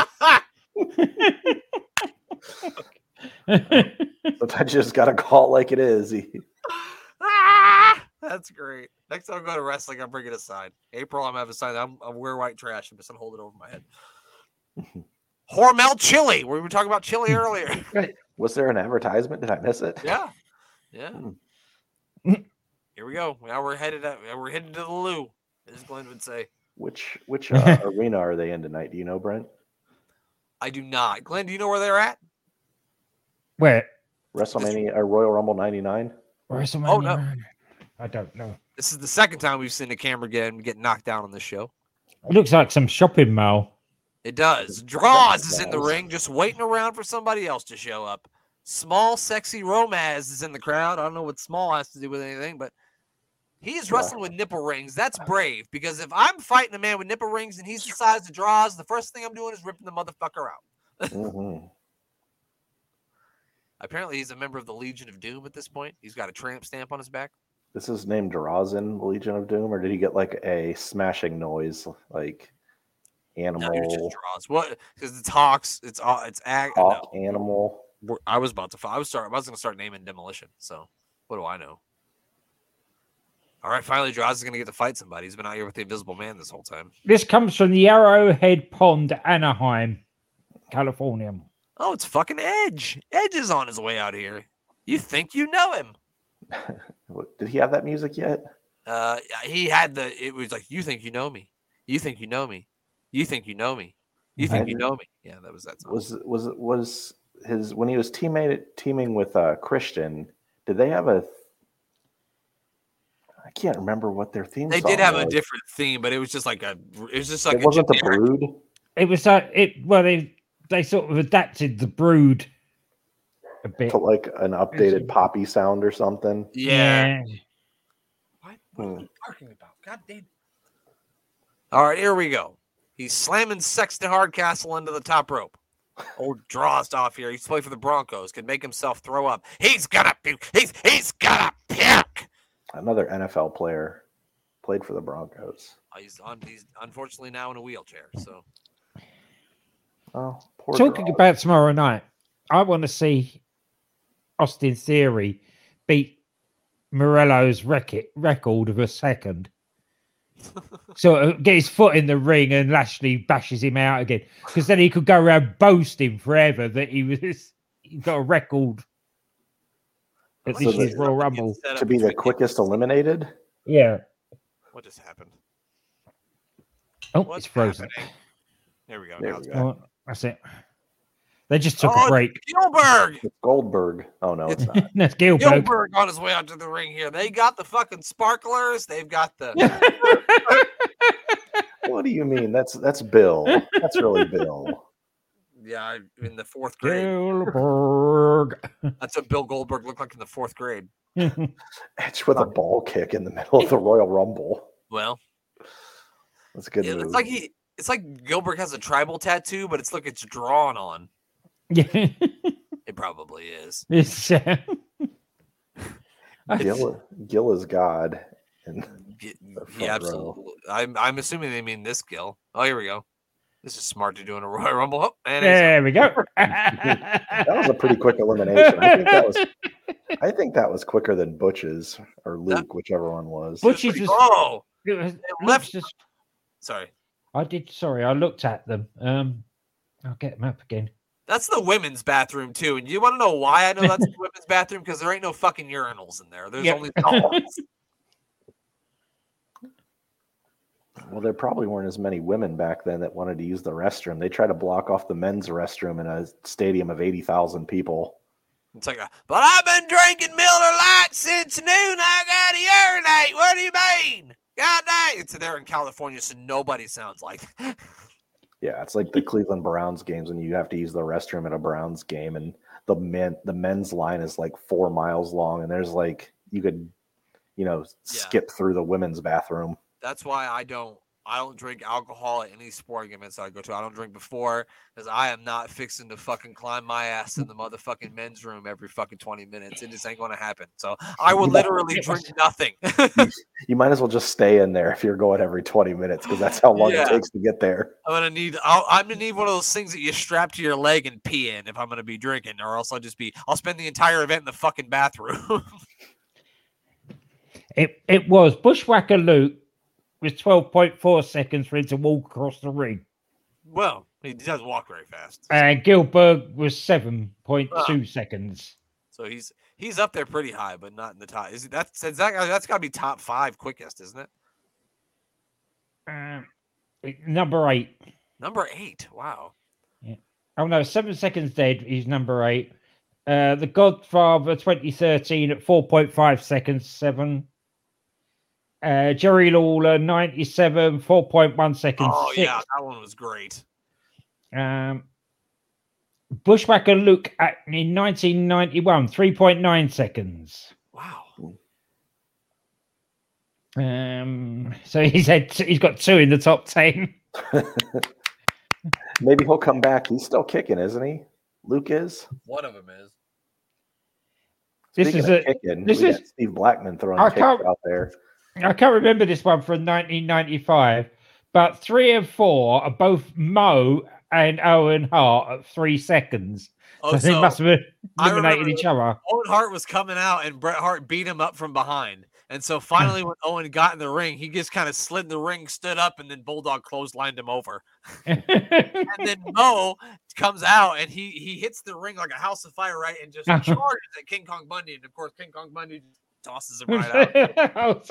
Sometimes you just got to call it like it is. He- Ah, that's great. Next time I go to wrestling, I'm bringing a sign. April, I'm having a sign. I'm, I'm wear white trash. I'm just gonna hold it over my head. Hormel chili. We were talking about chili earlier. Was there an advertisement? Did I miss it? Yeah, yeah. Hmm. Here we go. Now we're headed. Up, we're headed to the loo, as Glenn would say. Which which uh, arena are they in tonight? Do you know, Brent? I do not. Glenn, do you know where they're at? Where? WrestleMania or Royal Rumble ninety-nine? WrestleMania. Oh, no. I don't know. This is the second time we've seen the camera get get knocked down on this show. It looks like some shopping mall. It does. Draws is in the Does. ring, just waiting around for somebody else to show up. Small, sexy Romaz is in the crowd. I don't know what small has to do with anything, but he is Yeah. wrestling with nipple rings. That's brave, because if I'm fighting a man with nipple rings and he's the size of Draws, the first thing I'm doing is ripping the motherfucker out. Mm-hmm. Apparently, he's a member of the Legion of Doom at this point. He's got a tramp stamp on his back. This is named Drazen, Legion of Doom, or did he get like a smashing noise, like animal, No, he was just Draws. What? Because it's Hawks. It's all. It's ag. hawk, No. animal? We're- I was about to. I was start. I was going to start naming Demolition. So what do I know? All right, finally, Draws is going to get to fight somebody. He's been out here with the Invisible Man this whole time. This comes from the Arrowhead Pond, Anaheim, California. Oh, it's fucking Edge. Edge is on his way out here. You think you know him? What- Did he have that music yet? Uh, he had the. It was like, you think you know me. You think you know me. You think you know me. You think you know me. Yeah, that was that song. Was was was his when he was teammate teaming with uh, Christian? Did they have a? I can't remember what their theme. They song did have a was. different theme, but it was just like a. It was just like It a wasn't the generic- Brood. It was like it. Well, they they sort of adapted the Brood a bit. To like an updated poppy sound or something. Yeah. What? What are Hmm. you talking about? God damn. All right, here we go. He's slamming Sexton Hardcastle into the top rope. Old Draws off here. He's playing for the Broncos. Can make himself throw up. He's gonna puke. He's he's gonna puke. Another N F L player played for the Broncos. Oh, he's on. He's unfortunately now in a wheelchair. So Oh, poor Talking Draws. about tomorrow night, I want to see Austin Theory beat Morello's rec- record of a second. So uh, get his foot in the ring and Lashley bashes him out again, because then he could go around boasting forever that he was he got a record at So this the- year's Royal Rumble. to be the quickest eliminated. Yeah. What just happened? Oh, What's it's frozen. happening? There we go. There Now we it's go. back. Oh, that's it. They just took Oh, a break. Gilbert. It's Goldberg. Oh no, it's not. That's Gilbert. Gilbert on his way out to the ring here. They got the fucking sparklers. They've got the. What do you mean? That's that's Bill. That's really Bill. Yeah, I, in the fourth grade. Goldberg. That's what Bill Goldberg looked like in the fourth grade. Edge with a ball kick in the middle of the Royal Rumble. Well, that's a good it, move. It's like he, it's like Goldberg has a tribal tattoo, but it's like it's drawn on. Yeah, it probably is. It's, uh, Gil, Gil is God. And yeah, absolutely. I'm I'm assuming they mean this Gil. Oh, here we go. This is smart to do in a Royal Rumble. Oh, and there we go. That was a pretty quick elimination. I think that was. I think that was quicker than Butch's or Luke, that, whichever one was. Butch's was. Oh, it was left. Just, sorry, I did. Sorry, I looked at them. Um, I'll get them up again. That's the women's bathroom too, and you want to know why I know that's the women's bathroom? Because there ain't no fucking urinals in there. There's yep. only stalls. Well, there probably weren't as many women back then that wanted to use the restroom. They try to block off the men's restroom in a stadium of eighty thousand people. It's like, a, but I've been drinking Miller Lite since noon. I got to urinate. What do you mean? God dang. It's there in California, so nobody sounds like that. Yeah, it's like the Cleveland Browns games when you have to use the restroom at a Browns game, and the men the men's line is like four miles long, and there's like you could, you know, skip yeah. through the women's bathroom. That's why I don't I don't drink alcohol at any sporting events I go to. I don't drink before because I am not fixing to fucking climb my ass in the motherfucking men's room every fucking twenty minutes. It just ain't going to happen. So I will literally drink nothing. you, you might as well just stay in there if you're going every twenty minutes because that's how long yeah. it takes to get there. I'm gonna need. I'll, I'm gonna need one of those things that you strap to your leg and pee in if I'm gonna be drinking, or else I'll just be. I'll spend the entire event in the fucking bathroom. it it was Bushwhacker Luke. Was twelve point four seconds for him to walk across the ring. Well, he does walk very fast. And Gilbert was seven point two uh, seconds. So he's he's up there pretty high, but not in the top. Is that's that, that's got to be top five quickest, isn't it? Uh, number eight. Number eight. Wow. Yeah. Oh no, seven seconds dead. He's number eight. Uh, the Godfather twenty thirteen at four point five seconds, seven. Uh, Jerry Lawler, ninety-seven, four point one seconds. Oh, six. yeah, that one was great. Um, Bushwhacker Luke at, in nineteen ninety-one, three point nine seconds. Wow. Um, so he's had t- he's got two in the top ten. Maybe he'll come back. He's still kicking, isn't he? Luke is. One of them is. This Speaking is of a kicking, this we is got Steve Blackman throwing kicks out there. I can't remember this one from nineteen ninety-five, but three and four are both Mo and Owen Hart at three seconds. Oh, so, so they must have eliminated each other. Owen Hart was coming out, and Bret Hart beat him up from behind. And so finally, when Owen got in the ring, he just kind of slid in the ring, stood up, and then Bulldog clotheslined him over. And then Mo comes out, and he he hits the ring like a house of fire, right, and just charges at King Kong Bundy. And of course, King Kong Bundy tosses him right out.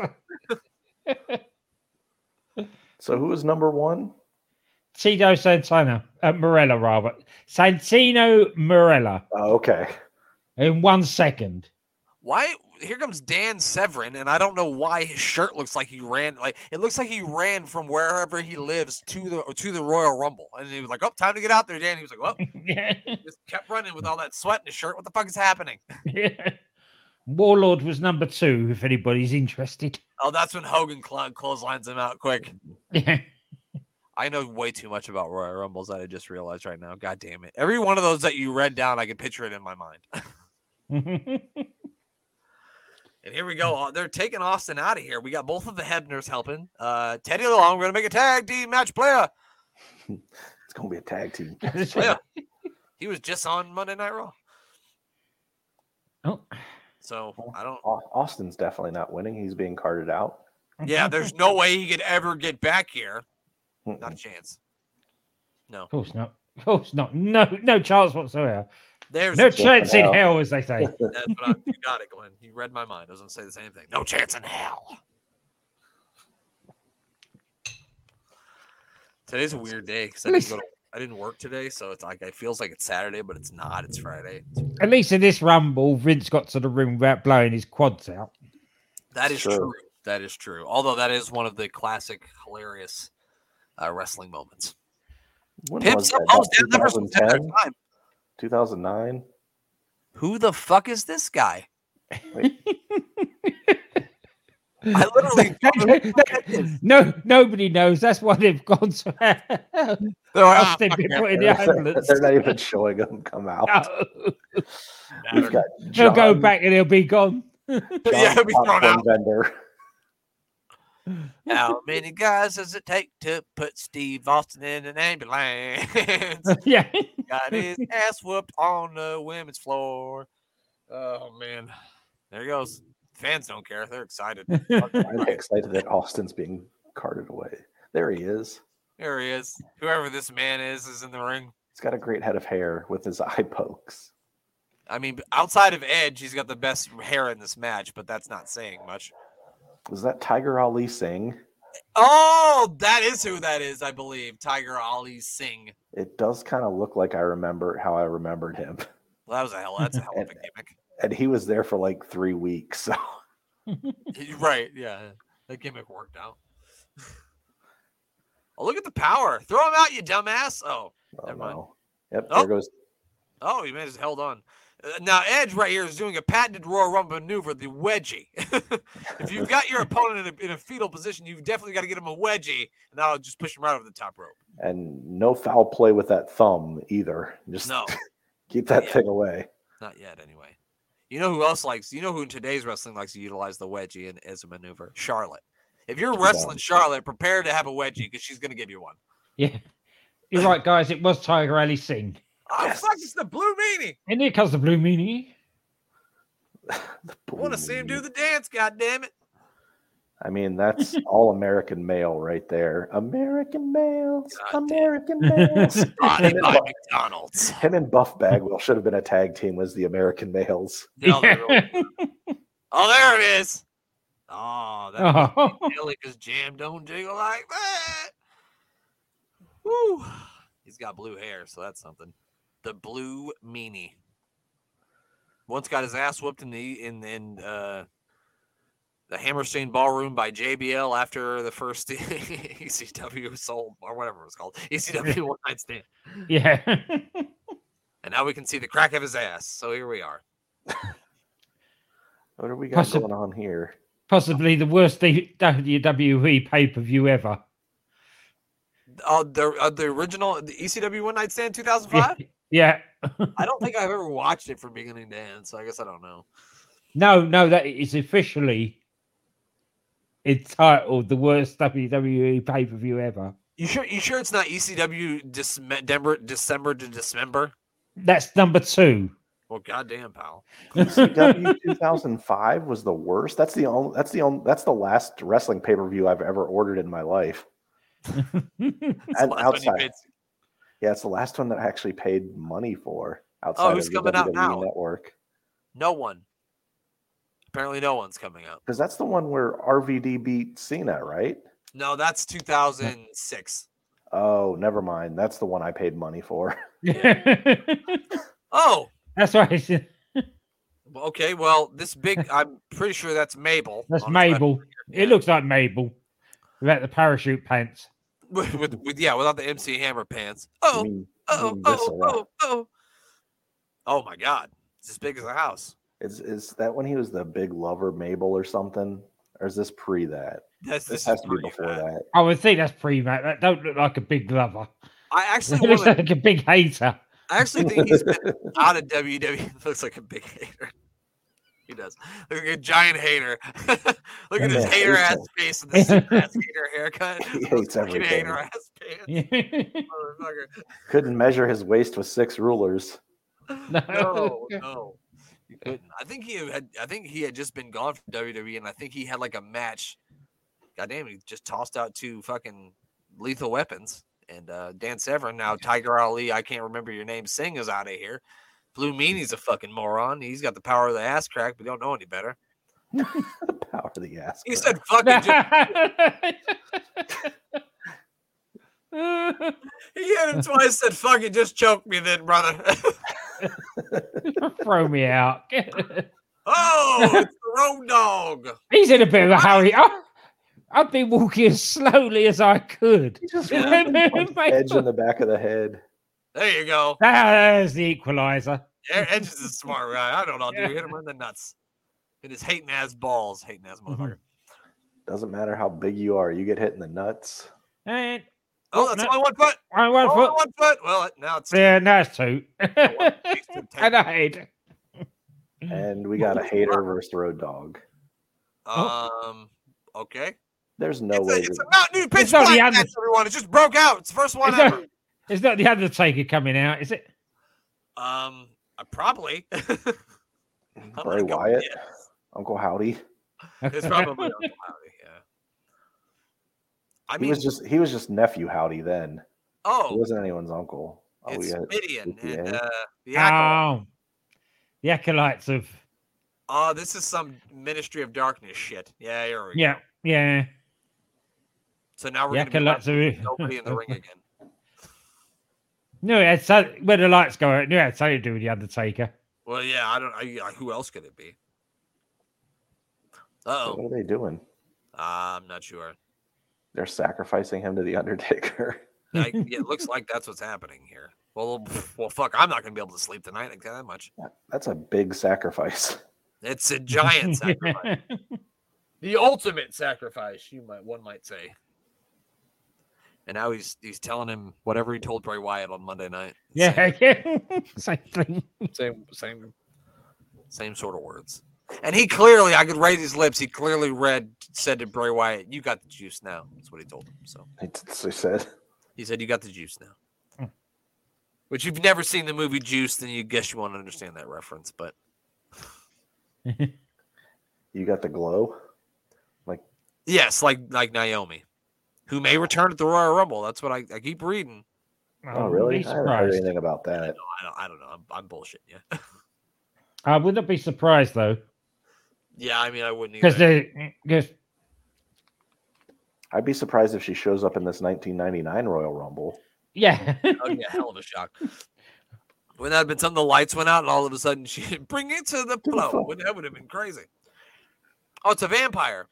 So who is number one? Tito Santana, uh, Morella rather. Santino Morella. Oh, okay. In one second. Why? Here comes Dan Severin, and I don't know why his shirt looks like he ran. Like it looks like he ran from wherever he lives to the to the Royal Rumble, and he was like, "Oh, time to get out there, Dan." He was like, "Well," yeah. Just kept running with all that sweat in his shirt. What the fuck is happening? Yeah. Warlord was number two, if anybody's interested. Oh, that's when Hogan cl- clotheslines him out quick. Yeah. I know way too much about Royal Rumbles that I just realized right now. God damn it. Every one of those that you read down, I can picture it in my mind. And here we go. They're taking Austin out of here. We got both of the Hebners helping. Uh, Teddy Long, we're going to make a tag team match player. It's going to be a tag team. Yeah. He was just on Monday Night Raw. Oh. So, I don't... Austin's definitely not winning. He's being carted out. Yeah, there's no way he could ever get back here. Not a chance. No. Of course not. Of course not. No, no chance whatsoever. There's no chance in hell. hell, as they say. That's what I, you got it, Glenn. You read my mind. I was going to say the same thing. No chance in hell. Today's a weird day because I, didn't go to, I didn't work today, so it's like it feels like it's Saturday, but it's not. It's Friday. At least in this Rumble, Vince got to the ring without blowing his quads out. That is true. true. That is true. Although that is one of the classic, hilarious uh, wrestling moments. When Pimp was some that? hoes, they've never spent their twenty ten? time. two thousand nine? Who the fuck is this guy? Wait. I literally no, nobody knows. That's why they've gone to. They're like, ah, Austin fuck before yeah. in the ambulance. They're not even showing them come out. No. We've got He'll John, go back and he'll be gone. John Yeah, he'll be thrown popcorn out. vendor. How many guys does it take to put Steve Austin in an ambulance? Yeah. Got his ass whooped on the women's floor. Oh man, there he goes. Fans don't care; they're excited. I'm excited that Austin's being carted away. There he is. There he is. Whoever this man is is in the ring. He's got a great head of hair with his eye pokes. I mean, outside of Edge, he's got the best hair in this match, but that's not saying much. Was that Tiger Ali Singh? Oh, that is who that is, I believe. Tiger Ali Singh. It does kind of look like I remember how I remembered him. Well, that was a hell. That's a hell of a gimmick. And he was there for like three weeks. So Right? Yeah, that gimmick worked out. Oh, look at the power! Throw him out, you dumbass! Oh, oh, never mind. no. Yep, Oh. there goes. Oh, he man is held on. Uh, now Edge right here is doing a patented Royal Rumble maneuver, the wedgie. If you've got your opponent in a, in a fetal position, you've definitely got to get him a wedgie, and that'll just push him right over the top rope. And no foul play with that thumb either. Just No, keep that Yeah. thing away. not yet. Anyway, you know who else likes? You know who in today's wrestling likes to utilize the wedgie in, as a maneuver? Charlotte. If you're wrestling Charlotte, prepare to have a wedgie because she's going to give you one. Yeah. You're right, guys. It was Tiger Ali Singh. Oh, Yes. fuck, it's the Blue Meanie. And here comes the Blue Meanie. The I want to see him do blue- the dance, goddammit. I mean, that's all American male right there. American males. God damn. American males. Body by McDonald's. Him and Buff Bagwell should have been a tag team as the American males. No, they really- Oh, there it is. Oh, that Oh. Jelly because jam don't jiggle like that. Woo. He's got blue hair, so that's something. The Blue Meanie. Once got his ass whooped in the in in uh, the Hammerstein Ballroom by J B L after the first E C W sold or whatever it was called. E C W One Night Stand. Yeah. And now we can see the crack of his ass. So here we are. What do we got Possi- going on here? Possibly the worst W W E pay-per-view ever. Uh, the uh, the original the E C W One Night Stand two thousand five. Yeah. I don't think I've ever watched it from beginning to end, so I guess I don't know. No, no, that is officially entitled the worst W W E pay-per-view ever. You sure? You sure it's not E C W December December to December? That's number two. Well, goddamn, pal. E C W two thousand five was the worst. That's the only. That's the only. That's the last wrestling pay per view I've ever ordered in my life. It's the And last one you outside, paid- yeah, it's the last one that I actually paid money for outside who's of the coming out W W E now? Network. No one. Apparently, no one's coming out. Because that's the one where R V D beat Cena, right? No, that's two thousand six. Oh, never mind. That's the one I paid money for. Oh, That's right. well, okay. Well, this big. I'm pretty sure that's Mabel. That's on his left- Mabel. Yeah. It looks like Mabel without the parachute pants. With, with, with yeah, without the M C Hammer pants. You Oh, mean- you oh, mean oh, Viscera. oh, oh. Oh my God! It's as big as a house. Is is that when he was the big lover Mabel or something? Or is this pre that? That's This this, has is to be pretty before bad. that. I would think that's pre-mate. That don't look like a big lover. I actually It looks want to. like a big hater. I actually think he's been out of W W E. Looks like a big hater. He does. Look like a giant hater. Look at his Yeah, hater he's ass a- face and the super ass hater haircut. He Those hates fucking everything. hater ass pants. Motherfucker. Couldn't measure his waist with six rulers. No, no. You couldn't. I think he had I think he had just been gone from W W E and I think he had like a match. God damn, he just tossed out two fucking lethal weapons. And uh, Dan Severn, now Tiger Ali, I can't remember your name, Singh is out of here. Blue Meanie's a fucking moron. He's got the power of the ass crack, but don't know any better. The power of the ass. He crack. said, fucking just, he hit him twice, said, fucking just choke me then, brother. Throw me out. Oh, it's the road dog. He's in a bit of a hurry. Oh, I've been walking as slowly as I could. He just Yeah. punched Edge in the back of the head. There you go. There's the equalizer. Edge is a smart guy. I don't know, dude. Hit him in the nuts. It is hating ass balls, hating ass motherfucker. Doesn't matter how big you are, you get hit in the nuts. And oh, that's no. only one foot. on one Oh, foot. one foot. Well, now it's Yeah, now it's two. one. And a head. And we got a hater versus Road Dog. Um. Okay. There's no It's way. a, it's to- a Mountain Dew pitch It's not the black under- match, everyone. It just broke out. It's the first one It's ever. not, it's not the Undertaker coming out, is it? Um. Uh, probably. I'm Bray gonna go with Wyatt, yes. Uncle Howdy. It's probably Uncle Howdy. Yeah. I He mean, was just he was just nephew Howdy then. He oh, wasn't anyone's uncle. Oh, it's we had- Midian Midian. and uh, the Acolyte. Oh, the acolytes of Oh, this is some Ministry of Darkness shit. Yeah, here we go. yeah, yeah. So now we're The going to be acolytes left with of nobody in the ring again. No, it had so, when the lights go out, no, it had something to do with the Undertaker. Well, yeah, I don't. I, I, who else could it be? Uh What oh, are they doing? uh, I'm not sure. They're sacrificing him to the Undertaker. I, yeah, it looks like that's what's happening here. Well, well, fuck, I'm not going to be able to sleep tonight. I tell you that much. That's a big sacrifice. It's a giant sacrifice, the ultimate sacrifice, you might one might say. And now he's he's telling him whatever he told Bray Wyatt on Monday night. yeah, yeah. Same thing. Same, same, same sort of words. And he clearly, I could raise his lips. He clearly read, said to Bray Wyatt, "You got the juice now." That's what he told him. So They said. he said, "You got the juice now." Mm. Which you've never seen the movie Juice, then you guess you won't understand that reference. But You got the glow? yes, like like Naomi, who may return at the Royal Rumble. That's what I, I keep reading. Oh, really? Be I haven't heard surprised. anything about that. I don't, I don't know. I'm, I'm bullshitting you. I would not be surprised though, Yeah, I mean, I wouldn't because either. they because I'd be surprised if she shows up in this nineteen ninety-nine Royal Rumble. yeah, That would be a hell of a shock. Wouldn't that have been something? The lights went out, and all of a sudden she bring it to the flow. flow. Wouldn't- That would have been crazy. Oh, it's a vampire.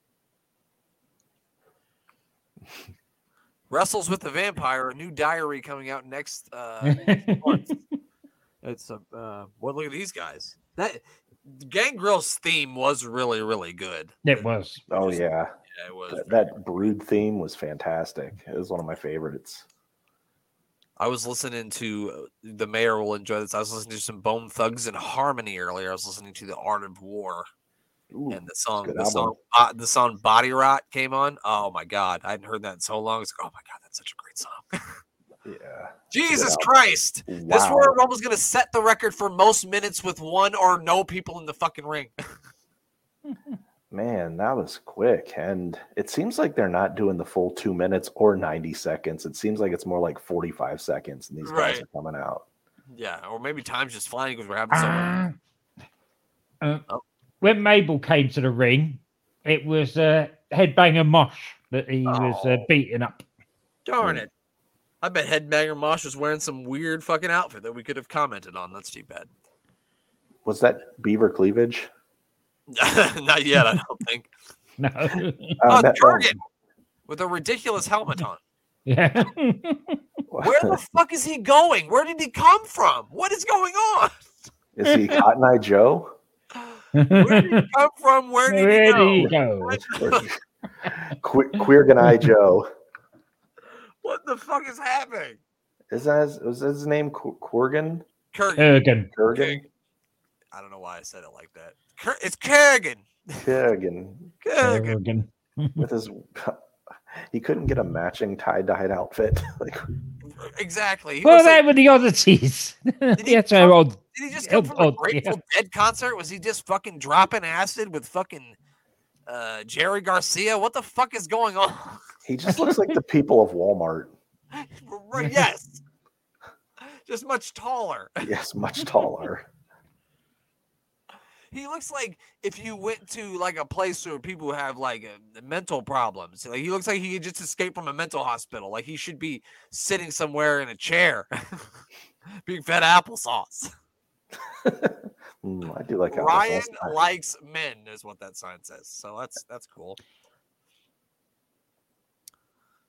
Wrestles with the Vampire, a new diary coming out next uh, month. It's a uh, well, look at these guys. That Gangrel's theme was really, really good. it was. Oh, yeah. Yeah, it was. That, that Brood theme was fantastic. It was one of my favorites. I was listening to uh, the mayor will enjoy this. I was listening to some Bone Thugs and Harmony earlier. I was listening to the Art of War, Ooh, and the song, good the album. song, uh, the song "Body Rot" came on. Oh my god, I hadn't heard that in so long. It's like, oh my god, that's such a great song. yeah. Jesus album. Christ! This Wow. Royal Rumble is going to set the record for most minutes with one or no people in the fucking ring. Man, that was quick. And it seems like they're not doing the full two minutes or ninety seconds. It seems like it's more like forty-five seconds, and these guys Right. are coming out. Yeah, or maybe time's just flying because we're having so much. Uh, uh, Oh. When Mabel came to the ring, it was uh, Headbanger Mosh that he was uh, Oh. beating up. Darn it! I bet Headbanger Mosh was wearing some weird fucking outfit that we could have commented on. That's too bad. Was that Beaver Cleavage? Not yet, I don't think. No, Uh, Oh, that- Kurgan with a ridiculous helmet on. yeah, Where the fuck is he going? Where did he come from? What is going on? Is he Cotton Eye Joe? Where did he come from? Where did where he did go? he go? Que- Queer Guy Joe. What the fuck is happening? Is that his, was his name Qu- Kurgan? Kurgan. Kurgan. Kurgan? I don't know why I said it like that. Kur- it's Kurgan. Kurgan. Kurgan. Kurgan. With his, he couldn't get a matching tie-dyed outfit. Like, Exactly. He Well, was they like- were the oddities. he yeah, so come- odd. Did he just come from a Oh, Grateful Dead concert? Was he just fucking dropping acid with fucking uh, Jerry Garcia? What the fuck is going on? he just looks like the people of Walmart. Right, yes. Just much taller. Yes, much taller. He looks like if you went to like a place where people have like uh, mental problems. Like he looks like he just escaped from a mental hospital. Like he should be sitting somewhere in a chair, being fed applesauce. Mm, I do like how Ryan likes men, is what that sign says. So that's that's cool.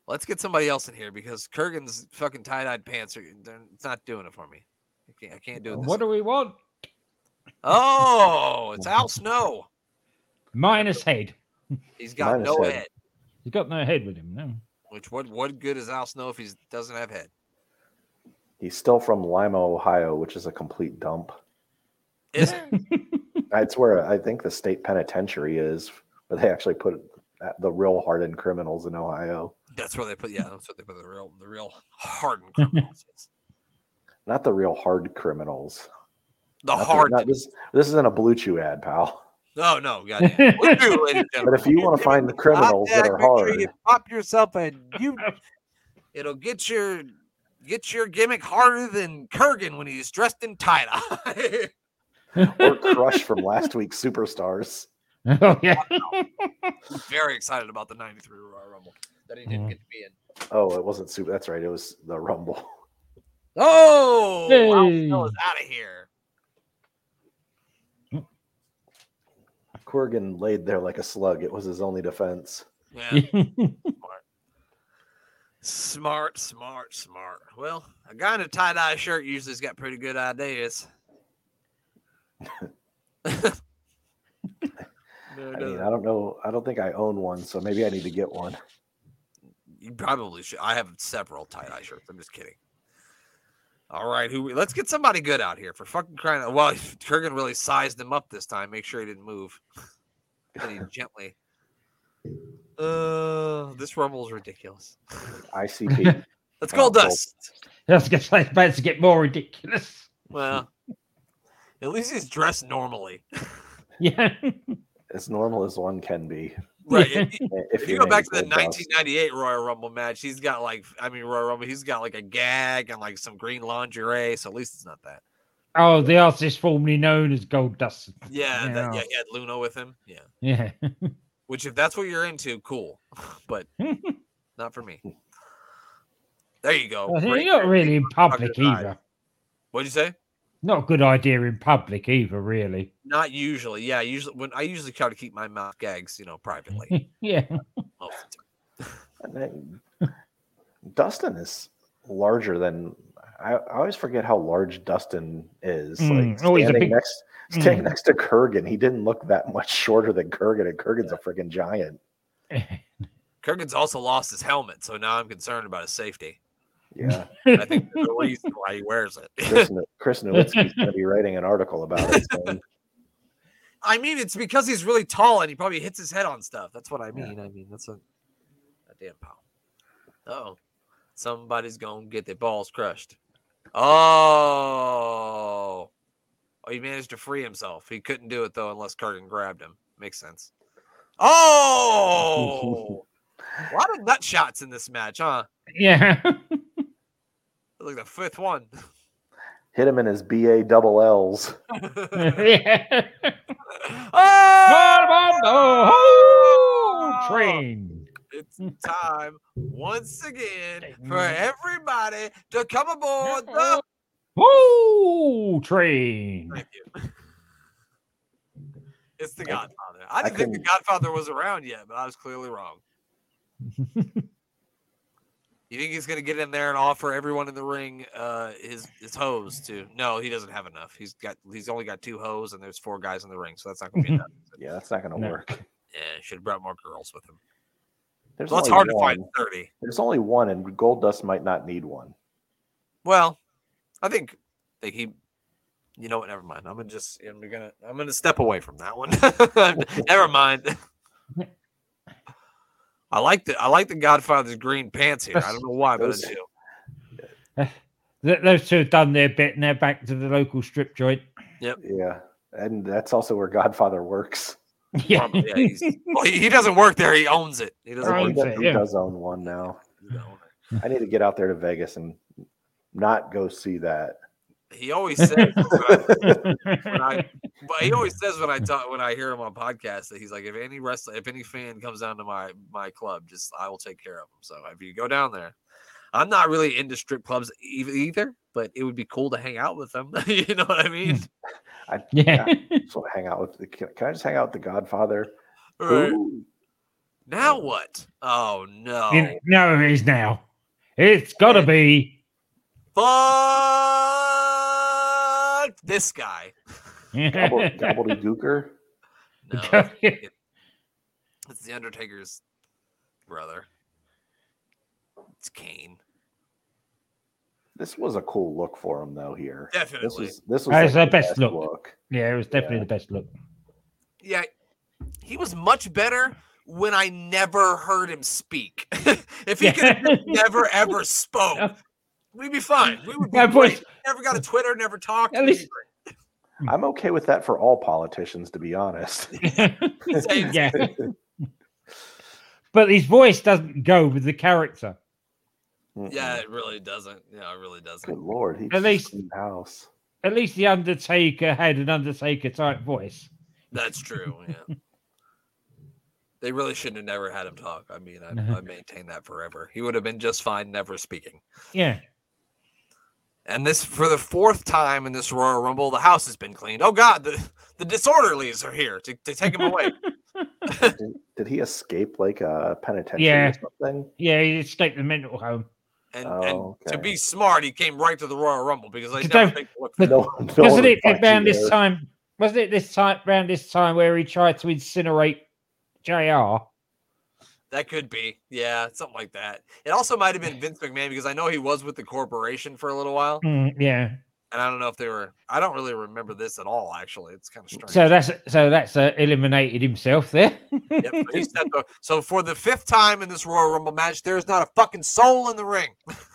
Let's get somebody else in here because Kurgan's fucking tie-dyed pants are it's not doing it for me. I can't, I can't do it. What do we want? Oh, it's Al Snow. Minus head. He's got Minus no head. head. He's got no head with him, no. Which what what good is Al Snow if he doesn't have head? He's still from Lima, Ohio, which is a complete dump. Is it? That's where I think the state penitentiary is, where they actually put the real hardened criminals in Ohio. That's where they put. Yeah, that's what they put the real the real hardened criminals. Not the real hard criminals. The Not hard. not this, this isn't a Blue Chew ad, pal. No, no, goddamn. We'll do, ladies and But gentlemen. if you want to find the criminals Pop that are make sure hard, you pop yourself and you. It'll get your get your gimmick harder than Kurgan when he's dressed in tie dye. or Crush from last week's Superstars. Oh, yeah. Very excited about the ninety-three Royal Rumble that he didn't Mhm. get to be in. Oh, it wasn't Super. That's right. It was the Rumble. Oh, Hey. Al Snow is out of here. Corgan laid there like a slug. It was his only defense. Yeah, smart, smart, smart. Well, a guy in a tie dye shirt usually's got pretty good ideas. No, I no. mean, I don't know. I don't think I own one, so maybe I need to get one. You probably should. I have several tie dye shirts. I'm just kidding. All right, who? Let's get somebody good out here for fucking crying out. Well, Kurgan really sized him up this time. Make sure he didn't move. But he gently. Uh, this rumble is ridiculous. I C P. Let's go, Oh, Dust. I was going to say, it's about to get more ridiculous. Well, at least he's dressed normally. Yeah. As normal as one can be. Right. If, you- If, if you your go back name's to the Gold Dust. nineteen ninety-eight Royal Rumble match, he's got like, I mean, Royal Rumble, he's got like a gag and like some green lingerie. So at least it's not that. Oh, the artist formerly known as Gold Dust. Yeah. That, Yeah. yeah. He had Luna with him. Yeah. Yeah. Which, if that's what you're into, cool. But not for me. There you go. Well, Great- you're not really in public Fucking ride. either. What'd you say? Not a good idea in public either, really. Not usually. Yeah. Usually, when I usually try to keep my mouth gags, you know, privately. Yeah. Most of the time. And then Dustin is larger than I, I always forget how large Dustin is. Mm. Like Oh, he's a standing big- next standing Mm. next to Kurgan, he didn't look that much shorter than Kurgan, and Kurgan's a freaking giant. Kurgan's also lost his helmet, so now I'm concerned about his safety. Yeah. I think there's a reason why he wears it. Chris, N- Chris Nowitzki's going to be writing an article about it soon. I mean, it's because he's really tall and he probably hits his head on stuff. That's what I mean. I mean, that's a, a damn pal. Oh, somebody's gonna get their balls crushed. Oh, oh, he managed to free himself. He couldn't do it though unless Kurgan grabbed him. Makes sense. Oh, a lot of nut shots in this match, huh? Yeah. Like the fifth one. Hit him in his B A double L's. Yeah. Oh! Oh, train. It's time once again for everybody to come aboard the. Oh, train. Thank you. It's the Godfather. I I didn't think the can- Godfather was around yet, but I was clearly wrong. You think he's gonna get in there and offer everyone in the ring uh, his his hose too? No, he doesn't have enough. He's got he's only got two hose, and there's four guys in the ring, so that's not gonna be enough. Yeah, that's not going to No. work. Yeah, should have brought more girls with him. There's Well, it's only hard to one. find thirty. There's only one, and Gold Dust might not need one. Well, I think think he. You know what? Never mind. I'm gonna just. I'm gonna. I'm gonna step away from that one. Never mind. I like the. I like the Godfather's green pants here. I don't know why, but I Those- do. Th- Those two have done their bit and they're back to the local strip joint. Yeah, and that's also where Godfather works. Yeah. Probably, yeah, he's, well, he, he doesn't work there. He owns it. He doesn't He Owns work does, it, he yeah. does own one now. there. He owns I need to get out there to Vegas and not go see that. it. He always says when I, when I, but he always says when I talk when I hear him on podcasts that he's like, if any wrestler, if any fan comes down to my my club, just I will take care of him. So if you go down there, I'm not really into strip clubs e- either, but it would be cool to hang out with them. You know what I mean? Yeah. So hang out with the. Can, can I just hang out with the Godfather? Right. Who Now what? Oh no! You know, no, it is now. It's got to be. Fuck this guy. Gobble, gobbledygooker. No, it's, it's the Undertaker's brother. It's Kane. This was a cool look for him, though. Here, Definitely. This was this was That like was the the best best look. look. Yeah, it was definitely Yeah. the best look. Yeah, he was much better when I never heard him speak. If he could have never ever spoke, we'd be fine. We would be That great. voice- Never got a Twitter, never talked. At we'd be least- great. I'm okay with that for all politicians, to be honest. Same. yeah. But his voice doesn't go with the character. Mm-mm. Yeah, it really doesn't. Yeah, it really Good doesn't. lord, he At just least- cleaned house. At least the Undertaker had an Undertaker type voice. That's true. Yeah. They really shouldn't have never had him talk. I mean, I, No. I maintain that forever. He would have been just fine never speaking. Yeah. And this, for the fourth time in this Royal Rumble, the house has been cleaned. Oh God, the, the disorderlies are here to, to take him away. Did, did he escape like a penitentiary Yeah. or something? Yeah, he escaped the mental home. And, Oh, and to okay. be smart, he came right to the Royal Rumble because they Because never they- take a look for No, him. no Wasn't one it fucked around you this there. time? Wasn't it this time around this time where he tried to incinerate J R? That could be. Yeah, something like that. It also might have been Vince McMahon because I know he was with the corporation for a little while. Mm, yeah. And I don't know if they were, I don't really remember this at all, actually. It's kind of strange. So that's so that's uh, eliminated himself there. Yep, so, he stepped up. So for the fifth time in this Royal Rumble match, there's not a fucking soul in the ring.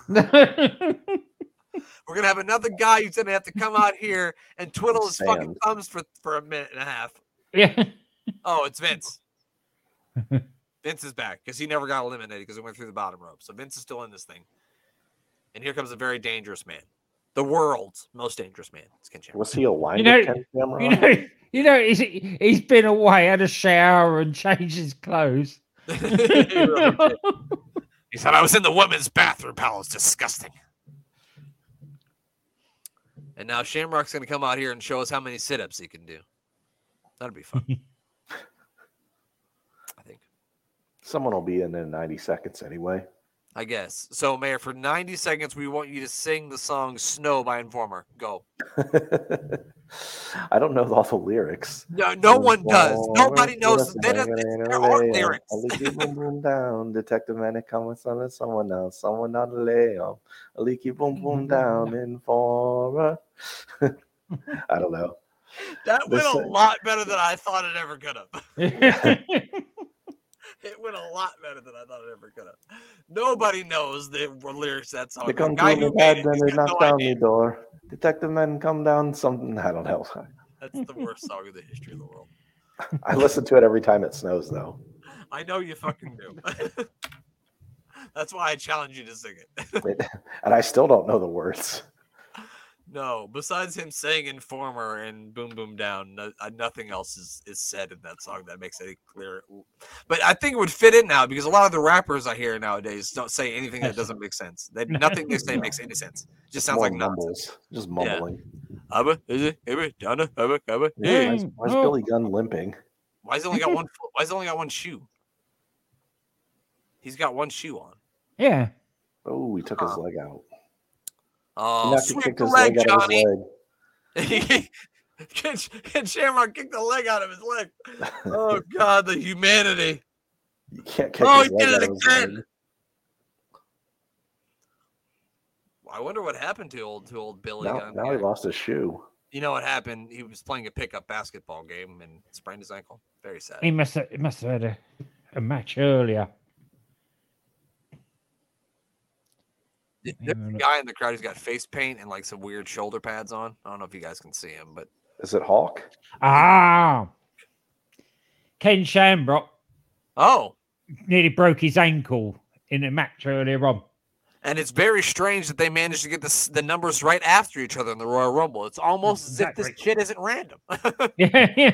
We're gonna have another guy who's gonna have to come out here and twiddle his fucking Stand. thumbs for, for a minute and a half. yeah. Oh, it's Vince. Vince is back because he never got eliminated because he went through the bottom rope. So Vince is still in this thing. And here comes a very dangerous man. The world's most dangerous man. It's Ken Shamrock. Was he aligned You know- with Ken Shamrock? You know, you know, he's he's been away, had a shower, and changed his clothes. He really did. He said, I was in the women's bathroom, pal. It was disgusting. And now Shamrock's going to come out here and show us how many sit-ups he can do. That'd be fun. I think. Someone will be in in ninety seconds anyway. I guess. So, Mayor, for ninety seconds, we want you to sing the song Snow by Informer. Go. I don't know all the lyrics. No, no one does. Nobody knows. They don't, there are lyrics. A leaky boom boom down, Detective Manic coming on someone else, someone on the layoff. A leaky boom boom down, Informer. I don't know. That went a Listen. lot better than I thought it ever could have. It went a lot better than I thought it ever could have. Nobody knows the lyrics to that song. They The come guy through who the made bed, it, then he's they got knock no down idea. the door. Detective men come down, something. I don't know. That's the worst song in the history of the world. I listen to it every time it snows, though. I know you fucking do. That's why I challenge you to sing it. It- and I still don't know the words. No, besides him saying Informer and Boom Boom Down, no, uh, nothing else is, is said in that song that makes it clear. But I think it would fit in now because a lot of the rappers I hear nowadays don't say anything that doesn't make sense. They, nothing they say makes any sense. It just sounds More like nonsense. mumbles, just mumbling. Abba, is it? Abba, Donna, Abba, Abba. Yeah, Hey, why is, why is Oh. Billy Gunn limping? why has he only got one? foot? Why has he only got one shoe? He's got one shoe on. yeah. Oh, he took his Huh. leg out. He Oh, knocked- he sweep kicked the his leg, leg out of Johnny. his leg. Can, can Shamrock kick the leg out of his leg? Oh God, the humanity! You can't kick Oh, his he leg did out it of his again. leg. I wonder what happened to old to old Billy Now, Gunn. now he here. lost his shoe. You know what happened? He was playing a pickup basketball game and sprained his ankle. Very sad. He must have, he must have had a, a match earlier. There's Yeah, a look. guy in the crowd who's got face paint and like some weird shoulder pads on. I don't know if you guys can see him, but Is it Hawk? Ah. Ken Shamrock oh, nearly broke his ankle in a match earlier on. and it's very strange that they managed to get the the numbers right after each other in the Royal Rumble. It's almost as if this Exactly. shit isn't random. Yeah, yeah.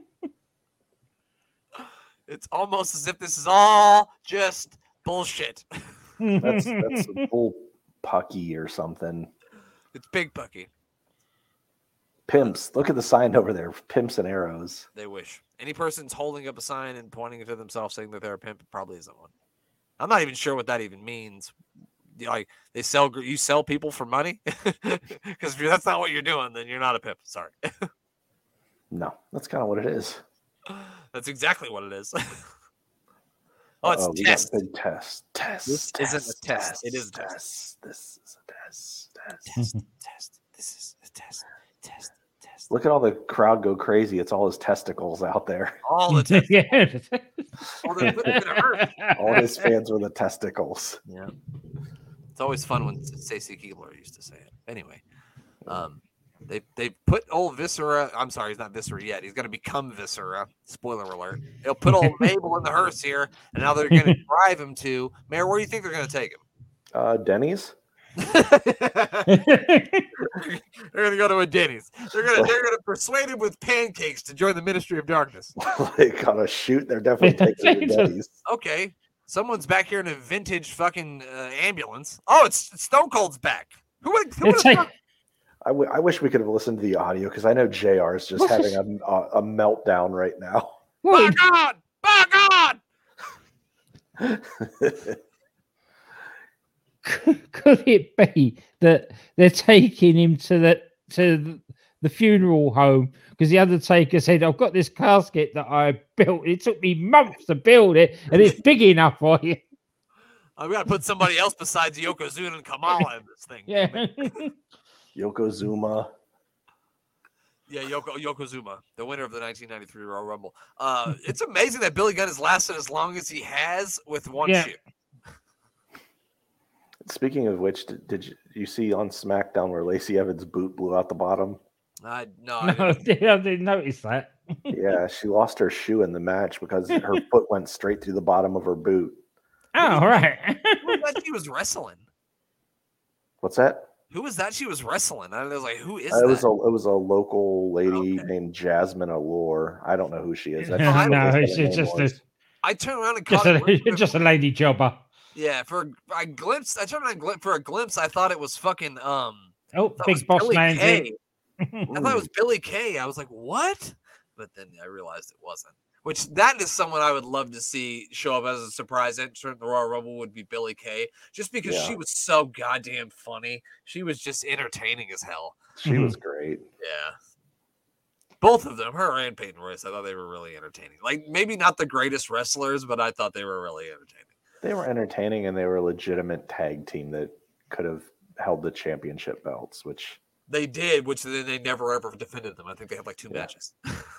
It's almost as if this is all just bullshit. That's that's bull pucky or something. It's Big Bucky. Pimps. Look at the sign over there. Pimps and arrows. They wish. Any person's holding up a sign and pointing it to themselves saying that they're a pimp probably isn't one. I'm not even sure what that even means. Like they sell, you sell people for money? Because if that's not what you're doing, then you're not a pimp. Sorry. No, that's kind of what it is. That's exactly what it is. Oh, it's Uh-oh, we test. got big test. Test. This test, isn't a test. It is a test. test. This is a test. Test. Test. Test. This is a test. Test. Test. Look at all the crowd go crazy. It's all his testicles out there. All the tests. Yeah. Oh, they're putting it in a hurt. All his fans were the testicles. Yeah. It's always fun when Stacy Keebler used to say it. Anyway, um, they they put old Viscera. I'm sorry, he's not Viscera yet. He's going to become Viscera. Spoiler alert. They'll put old Mabel in the hearse here, and now they're going to drive him to Mayor. Where do you think they're going to take him? Uh, Denny's. They're going to go to a Denny's. They're going to they're going to persuade him with pancakes to join the Ministry of Darkness. Like on a shoot, they're definitely taking him to Denny's. Okay, someone's back here in a vintage fucking uh, ambulance. Oh, it's, it's Stone Cold's back. Who would who would It's have like- thought? I, w- I wish we could have listened to the audio because I know J R is just What's having a, a, a meltdown right now. By Well, God! By God! could, could it be that they're taking him to the to the funeral home because the Undertaker said, "I've got this casket that I built. It took me months to build it, and it's big enough for you." I've got to put somebody else besides Yokozuna and Kamala in this thing. Yeah. Yokozuna. Yeah, Yoko Yokozuna, the winner of the nineteen ninety-three Royal Rumble. Uh, it's amazing that Billy Gunn has lasted as long as he has with one Yeah. shoot. Speaking of which, did, did you, you see on SmackDown where Lacey Evans' boot blew out the bottom? I no, I No, didn't- I didn't notice that. Yeah, she lost her shoe in the match because her foot went straight through the bottom of her boot. Oh, right. who was that she was wrestling? What's that? Who was that she was wrestling? I was like, who is Uh, it that? was a it was a local lady Okay. named Jasmine Allure. I don't know who she is. That's no, what her it's name just was. a, I turned around and just caught a, it. just a lady jobber. Yeah, for I glimpsed. I turned around and glim- for a glimpse. I thought it was fucking um. Oh, I thought it was big boss Billy man's Kay. it. I thought it was Billy Kay. I was like, what? But then I realized it wasn't. Which that is someone I would love to see show up as a surprise entrant in the Royal Rumble would be Billy Kay, just because Yeah. she was so goddamn funny. She was just entertaining as hell. She was great. Yeah. Both of them, her and Peyton Royce, I thought they were really entertaining. Like maybe not the greatest wrestlers, but I thought they were really entertaining. They were entertaining and they were a legitimate tag team that could have held the championship belts, which They did, which then they never ever defended them. I think they had like two Yeah. matches.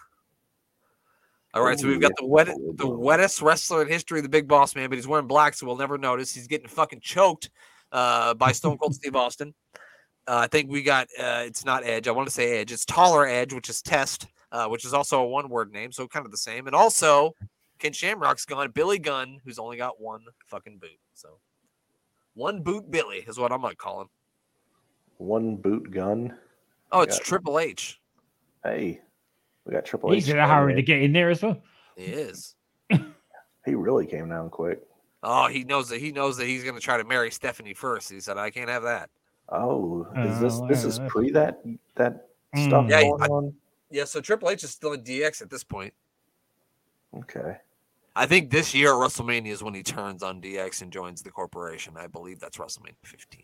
All right, so Ooh, we've got the wet, the yeah. wettest wrestler in history, the Big Boss Man, but he's wearing black, so we'll never notice. He's getting fucking choked uh, by Stone Cold Steve Austin. Uh, I think we got uh, it's not Edge. I want to say Edge. It's Taller Edge, which is Test, uh, which is also a one-word name, so kind of the same. And also, Ken Shamrock's gone. Billy Gunn, who's only got one fucking boot. So, one boot Billy is what I'm gonna call him. one boot gun. Oh, it's Got it. Triple H. Hey, we got Triple He's H. in a hurry to get in there as well. He is. He really came down quick. Oh, he knows that he knows that he's gonna try to marry Stephanie first. He said, "I can't have that." Oh, is this Oh, this is yeah. pre that that Mm. stuff Yeah, going I- on? Yeah, so Triple H is still in D X at this point. Okay. I think this year at WrestleMania is when he turns on D X and joins the corporation. I believe that's WrestleMania fifteen.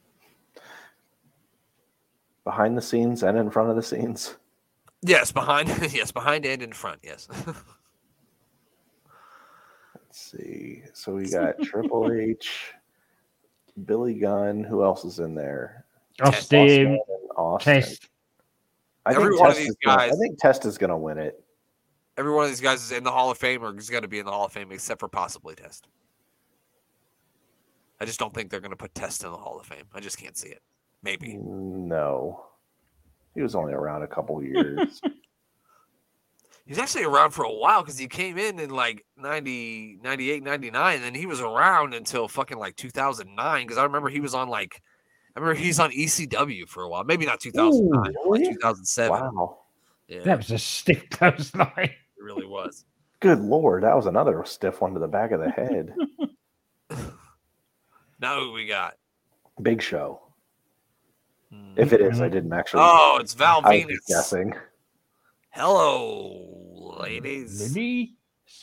Behind the scenes and in front of the scenes. Yes, behind, yes, behind and in front. Yes. Let's see. So we got Triple H, Billy Gunn. Who else is in there? Austin, and Austin. Test. I think Every one of Test these is gonna- guys- I think Test is going to win it. Every one of these guys is in the Hall of Fame or is going to be in the Hall of Fame, except for possibly Test. I just don't think they're going to put Test in the Hall of Fame. I just can't see it. Maybe. No, he was only around a couple years. He's actually around for a while because he came in in like ninety, ninety-eight, ninety-nine, and then he was around until fucking like two thousand nine because I remember he was on like, I remember he's on E C W for a while. Maybe not two thousand nine, Ooh, like really? two thousand seven. Wow. Yeah, That was a stiff clothesline. it really was. Good Lord, that was another stiff one to the back of the head. Now who we got? Big Show. If it is, I didn't actually. Oh, it's Val I was Venus. just guessing. Hello, ladies. Lily?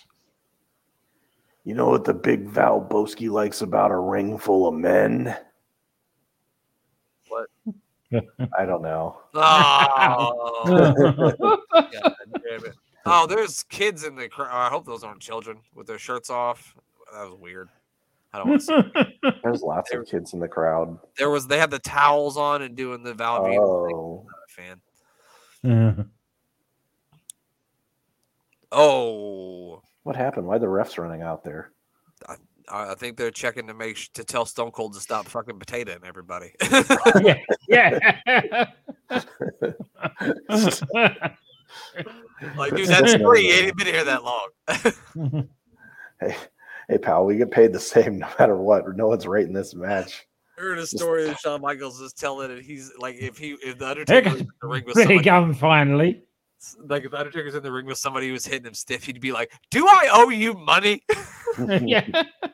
You know what the big Val Boski likes about a ring full of men? What? I don't know. Oh, God damn it. Oh, there's kids in the crowd. I hope those aren't children with their shirts off. That was weird. I don't want to see. There's lots There- of kids in the crowd. There was they had the towels on and doing the Val Venus thing. Oh, I'm not a fan. Oh, what happened? Why are the refs running out there? I, I think they're checking to make sh- to tell Stone Cold to stop fucking potato and everybody. yeah, yeah. Like, dude, that's free. You ain't been here that long. Hey, hey, pal, we get paid the same no matter what. No one's rating this match. I heard a story that Shawn Michaels is telling it. He's like, if he if the Undertaker was in the ring with Pretty somebody, gun finally. like if the Undertaker's in the ring with somebody who was hitting him stiff, he'd be like, "Do I owe you money?" Yeah.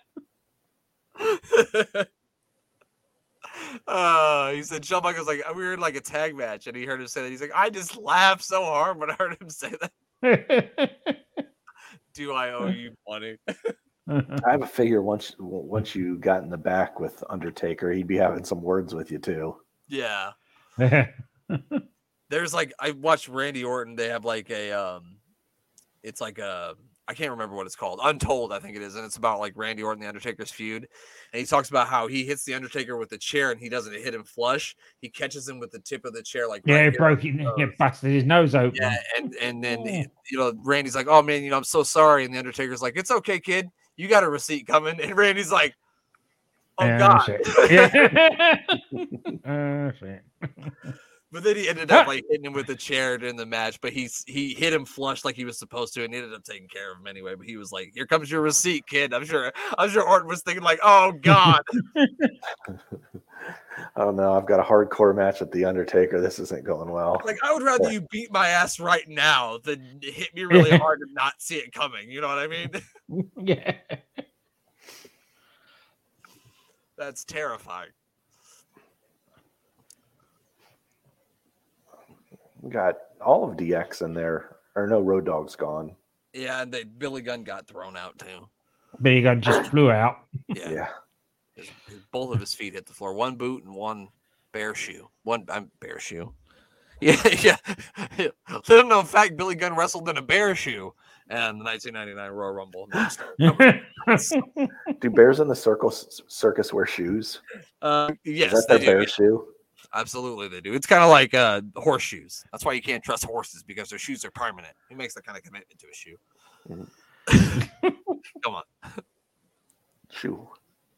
Uh, he said Shawn Michaels like we were in like a tag match, and he heard him say that. He's like, I just laughed so hard when I heard him say that. Do I owe you money? I have a figure once once you got in the back with Undertaker, he'd be having some words with you too. Yeah. There's like I watched Randy Orton. They have like a um, it's like a I can't remember what it's called. Untold, I think it is, and it's about like Randy Orton and the Undertaker's feud. And he talks about how he hits the Undertaker with the chair, and he doesn't hit him flush. He catches him with the tip of the chair, like yeah, right he here. broke it. He busted his nose open. Yeah, and and then he- you know Randy's like, "Oh man, you know I'm so sorry," and the Undertaker's like, "It's okay, kid. You got a receipt coming." And Randy's like, "Oh Yeah, God!" shit. Yeah. Oh, shit. But then he ended up like hitting him with the chair during the match. But he's he hit him flush like he was supposed to, and he ended up taking care of him anyway. But he was like, "Here comes your receipt, kid." I'm sure. I'm sure Orton was thinking like, "Oh God." Oh no, I've got a hardcore match with the Undertaker. This isn't going well. Like I would rather you beat my ass right now than hit me really hard and not see it coming. You know what I mean? Yeah. That's terrifying. We got all of D X in there. Or no, Road Dogg's gone. Yeah, and they, Billy Gunn got thrown out too. Billy Gunn just flew out. Yeah. Yeah. His, his, both of his feet hit the floor. One boot and one bare shoe. One I'm bear shoe. Yeah, yeah. Little known fact: Billy Gunn wrestled in a bear shoe and the nineteen ninety-nine Royal Rumble. Do bears in the circus circus wear shoes? Uh, yes, Is that they their bear do. shoe? Absolutely, they do. It's kind of like uh, horseshoes. That's why you can't trust horses because their shoes are permanent. Who makes that kind of commitment to a shoe? Mhm. Come on. Shoe.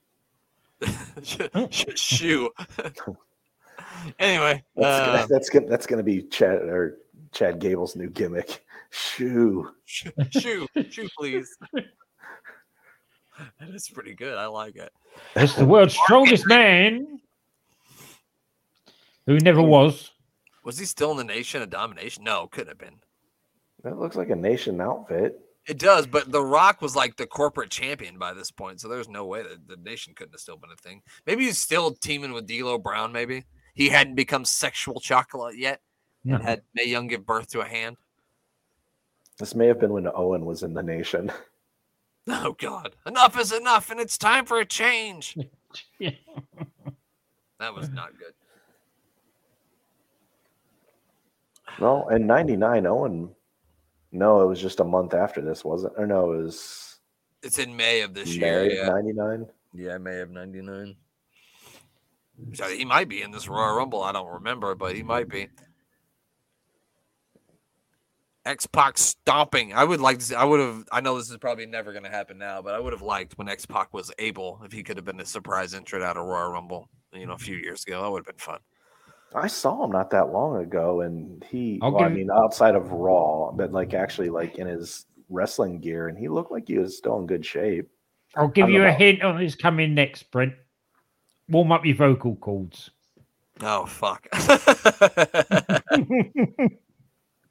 Shoe. Anyway, That's, uh, gonna, that's gonna that's gonna be Chad or Chad Gable's new gimmick. Shoe. shoe, shoe, shoe, please. That is pretty good. I like it. It's the world's strongest man who never was. Was he still in the Nation of Domination? No, couldn't have been. That looks like a nation outfit. It does, but The Rock was like the corporate champion by this point, so there's no way that the Nation couldn't have still been a thing. Maybe he's still teaming with D'Lo Brown. Maybe he hadn't become sexual chocolate yet, No. and had Mae Young give birth to a hand. This may have been when Owen was in the nation. Oh God, enough is enough, and it's time for a change. Yeah. That was not good. No, in ninety-nine, Owen. No, it was just a month after this, wasn't it? Or no, it was It's in May of this May year. of Yeah, ninety-nine. yeah, May of ninety-nine. So he might be in this Royal Rumble. I don't remember, but he might be. X-Pac stomping. I would like to see, I would have, I know this is probably never going to happen now, but I would have liked when X-Pac was able, if he could have been a surprise entrant out of Royal Rumble, you know, a few years ago. That would have been fun. I saw him not that long ago, and he, I'll well, I give- mean, outside of Raw, but like actually like in his wrestling gear, and he looked like he was still in good shape. I'll give I you don't a know. hint on who's coming next, Brent. Warm up your vocal cords. Oh, fuck.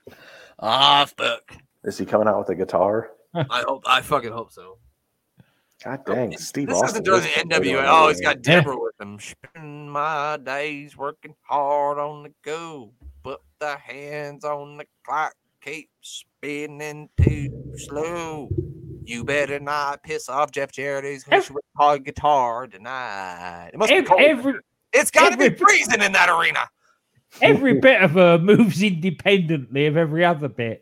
Ah, fuck. Is he coming out with a guitar? I hope, I fucking hope so. God dang, Steve This Austin. isn't during the is N W A. later Oh, on he's got Yeah. Deborah with him. Spend my days working hard on the go. Put the hands on the clock. Keep spinning too slow. You better not piss off Jeff Jarrett. He's going to call guitar tonight. It must be Every, cold. every, It's got to be every- freezing in that arena. every bit of her moves independently of every other bit.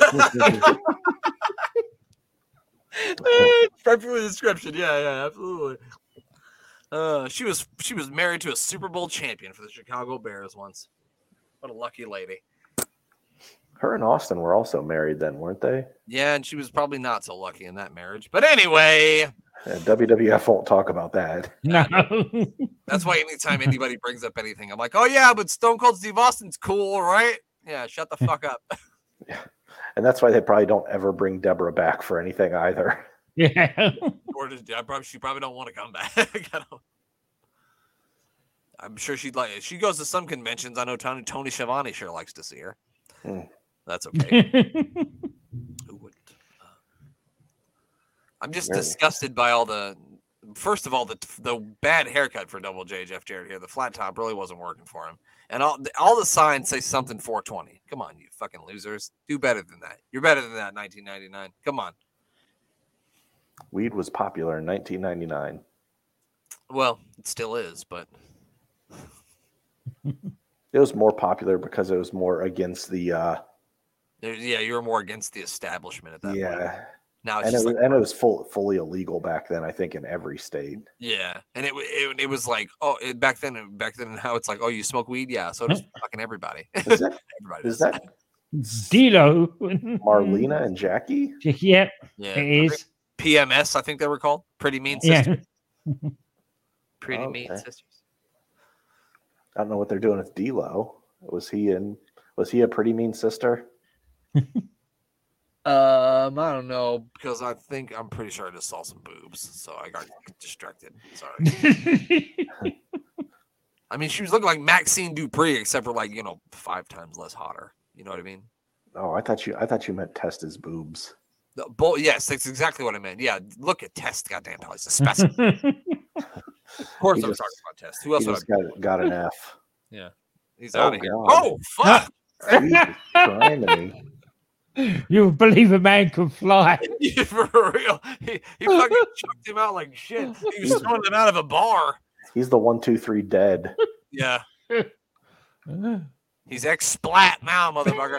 Perfect for the description. Yeah, yeah, absolutely. Uh, she was she was married to a Super Bowl champion for the Chicago Bears once. What a lucky lady. Her and Austin were also married then, weren't they? Yeah, and she was probably not so lucky in that marriage. But anyway, Yeah, W W F won't talk about that. No. that's why anytime anybody brings up anything, I'm like, oh yeah, but Stone Cold Steve Austin's cool, right? Yeah, shut the fuck up. And that's why they probably don't ever bring Deborah back for anything either. Yeah. Or does, I probably, she probably don't want to come back. I don't, I'm sure she'd like. She goes to some conventions. I know Tony Tony Schiavone sure likes to see her. Hmm. That's okay. Who wouldn't? Uh, I'm just Really? disgusted by all the. First of all, the the bad haircut for Double J Jeff Jarrett here. The flat top really wasn't working for him, and all all the signs say something four twenty. Come on, you fucking losers. Do better than that. You're better than that. nineteen ninety-nine. Come on. Weed was popular in nineteen ninety-nine. Well, it still is, but It was more popular because it was more against the uh there, yeah, you were more against the establishment at that point. yeah, Now it's and it just was like, and it was full, fully illegal back then. I think in every state. yeah, and it, it it was like, oh, it, back then, back then, how it's like, oh, you smoke weed, yeah, so does fucking everybody. Is that everybody is does. that Dilo. Marlena and Jackie? Yeah, Yeah, it is. P M S, I think they were called Pretty Mean Yeah. Sisters. Pretty Mean Okay. Sisters. I don't know what they're doing with D-Lo. Was he in? Was he a pretty mean sister? Um, I don't know because I think I'm pretty sure I just saw some boobs, so I got distracted. Sorry. I mean, she was looking like Maxine Dupree, except for like you know five times less hotter. You know what I mean? Oh, I thought you. I thought you meant test his boobs. The bull, yes, that's exactly what I meant. Yeah, look at Test, goddamn hell, he's a specimen. Of course, He I'm just- talking about Test. Who He else would I just got, got an F. Yeah, he's Oh, out of here. God. Oh fuck! Jesus criminy. You would believe a man can fly. Yeah, for real, he, he fucking chucked him out like shit. He was throwing him out of a bar. He's the one, two, three dead. Yeah, he's ex splat now, motherfucker.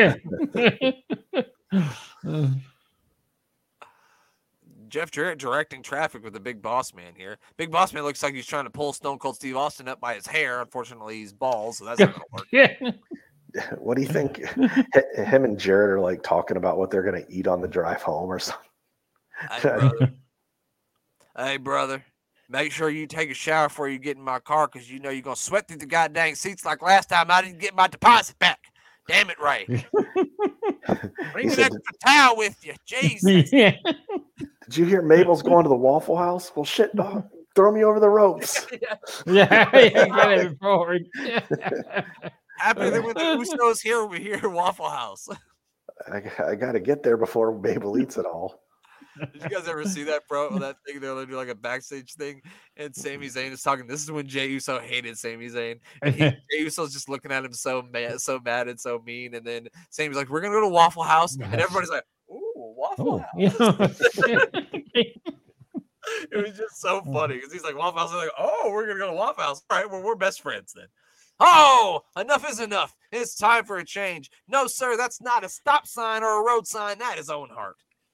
Jeff Jarrett directing traffic with the Big Boss Man here. Big Boss Man looks like he's trying to pull Stone Cold Steve Austin up by his hair. Unfortunately, he's bald, so that's not gonna work. Yeah. What do you think? H- Him and Jared are like talking about what they're going to eat on the drive home or something. Hey brother. Hey brother. Make sure you take a shower before you get in my car because you know you're gonna sweat through the goddamn seats like last time I didn't get my deposit back. Damn it, Ray. Bring He an said- extra towel with you. Jesus. Yeah. Did you hear Mabel's going to the Waffle House? Well, shit, dog. Throw me over the ropes. Yeah. Yeah. Get it forward. Happy that when the Usos here, we're here at Waffle House. I, I got to get there before Mabel eats it all. Did you guys ever see that, bro? That thing they're doing like a backstage thing, and Sami Zayn is talking. This is when Jey Uso hated Sami Zayn, and he, Jey Uso's just looking at him so mad, so mad and so mean. And then Sami's like, "We're gonna go to Waffle House," and everybody's like, "Ooh, Waffle Oh, House." yeah. It was just so funny because he's like, Waffle House. They're like, "Oh, we're gonna go to Waffle House. All right, well, we're best friends then." Oh, enough is enough. It's time for a change. No, sir, that's not a stop sign or a road sign. That is Owen Hart.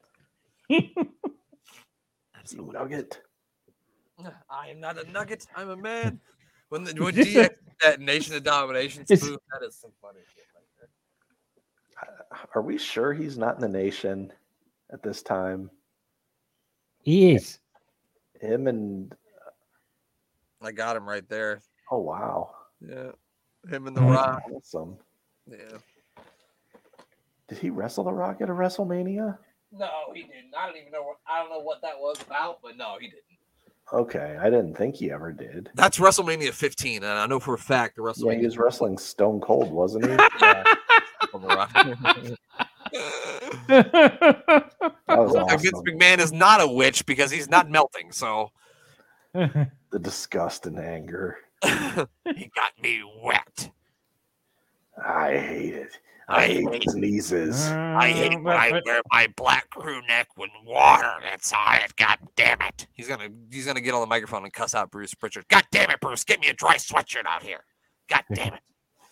You nugget. I am not a nugget. I'm a man. When the when D X that Nation of Domination It's- spoof, that is some funny shit right there. Are we sure he's not in the nation at this time? He is. Him and I got him right there. oh wow, Yeah, him and the Rock. awesome. Yeah. Did he wrestle the Rock at a WrestleMania? No, he didn't. I don't even know. What, I don't know what that was about, but no, he didn't. Okay, I didn't think he ever did. That's WrestleMania fifteen, and I know for a fact the Yeah, WrestleMania. he was wrestling Stone Cold, wasn't he? Yeah. On the Rock. That was Looks like Vince awesome. McMahon is not a witch because he's not melting. So The disgust and anger. he got me wet. I hate it. I, I hate hate sneezes. I hate when I wear my black crew neck with water inside it. God damn it! He's gonna he's gonna get on the microphone and cuss out Bruce Pritchard. God damn it, Bruce! Get me a dry sweatshirt out here. God damn it!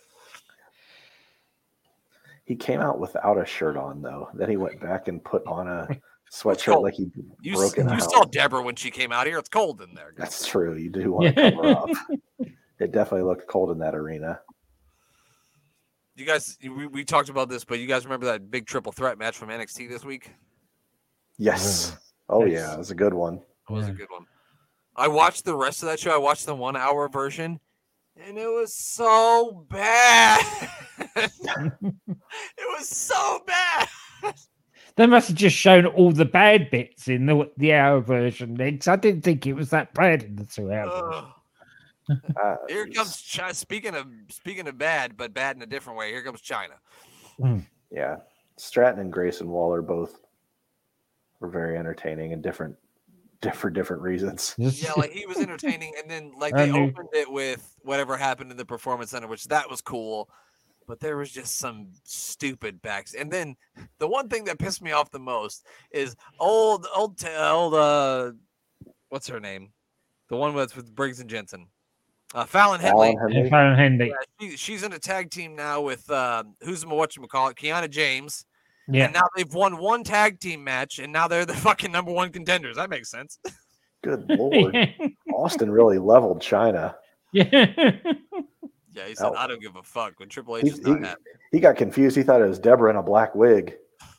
He came out without a shirt on though. Then he went back and put on a sweatshirt cold. like he You, broke in you the saw house. Deborah when she came out here. It's cold in there. That's true. You do want to cover up. It definitely looked cold in that arena. You guys, we, we talked about this, but you guys remember that big triple threat match from N X T this week? Yes. Oh Yes. yeah, it was a good one. It was a good one. I watched the rest of that show. I watched the one hour version, and it was so bad. It was so bad. They must have just shown all the bad bits in the the hour version then, 'cause I didn't think it was that bad in the two hour version. Ugh. Uh, Here comes China. Speaking of speaking of bad, but bad in a different way. Here comes China. Yeah, Stratton and Grayson Waller both were very entertaining and different, different, different reasons. Yeah, like he was entertaining, and then like they I knew- opened it with whatever happened in the performance center, which that was cool. But there was just some stupid backs, and then the one thing that pissed me off the most is old, old, old. Uh, what's her name? The one with with Briggs and Jensen, uh, Fallon Henley. Alan Henley. And Fallon Henley. Yeah, she, she's in a tag team now with uh, who's whatchamacallit, Kiana James. Yeah. And now they've won one tag team match, and now they're the fucking number one contenders. That makes sense. Good lord, Austin really leveled China. yeah. Yeah, he said, Oh. I don't give a fuck when Triple H He, is not he, happy. he got confused. He thought it was Deborah in a black wig.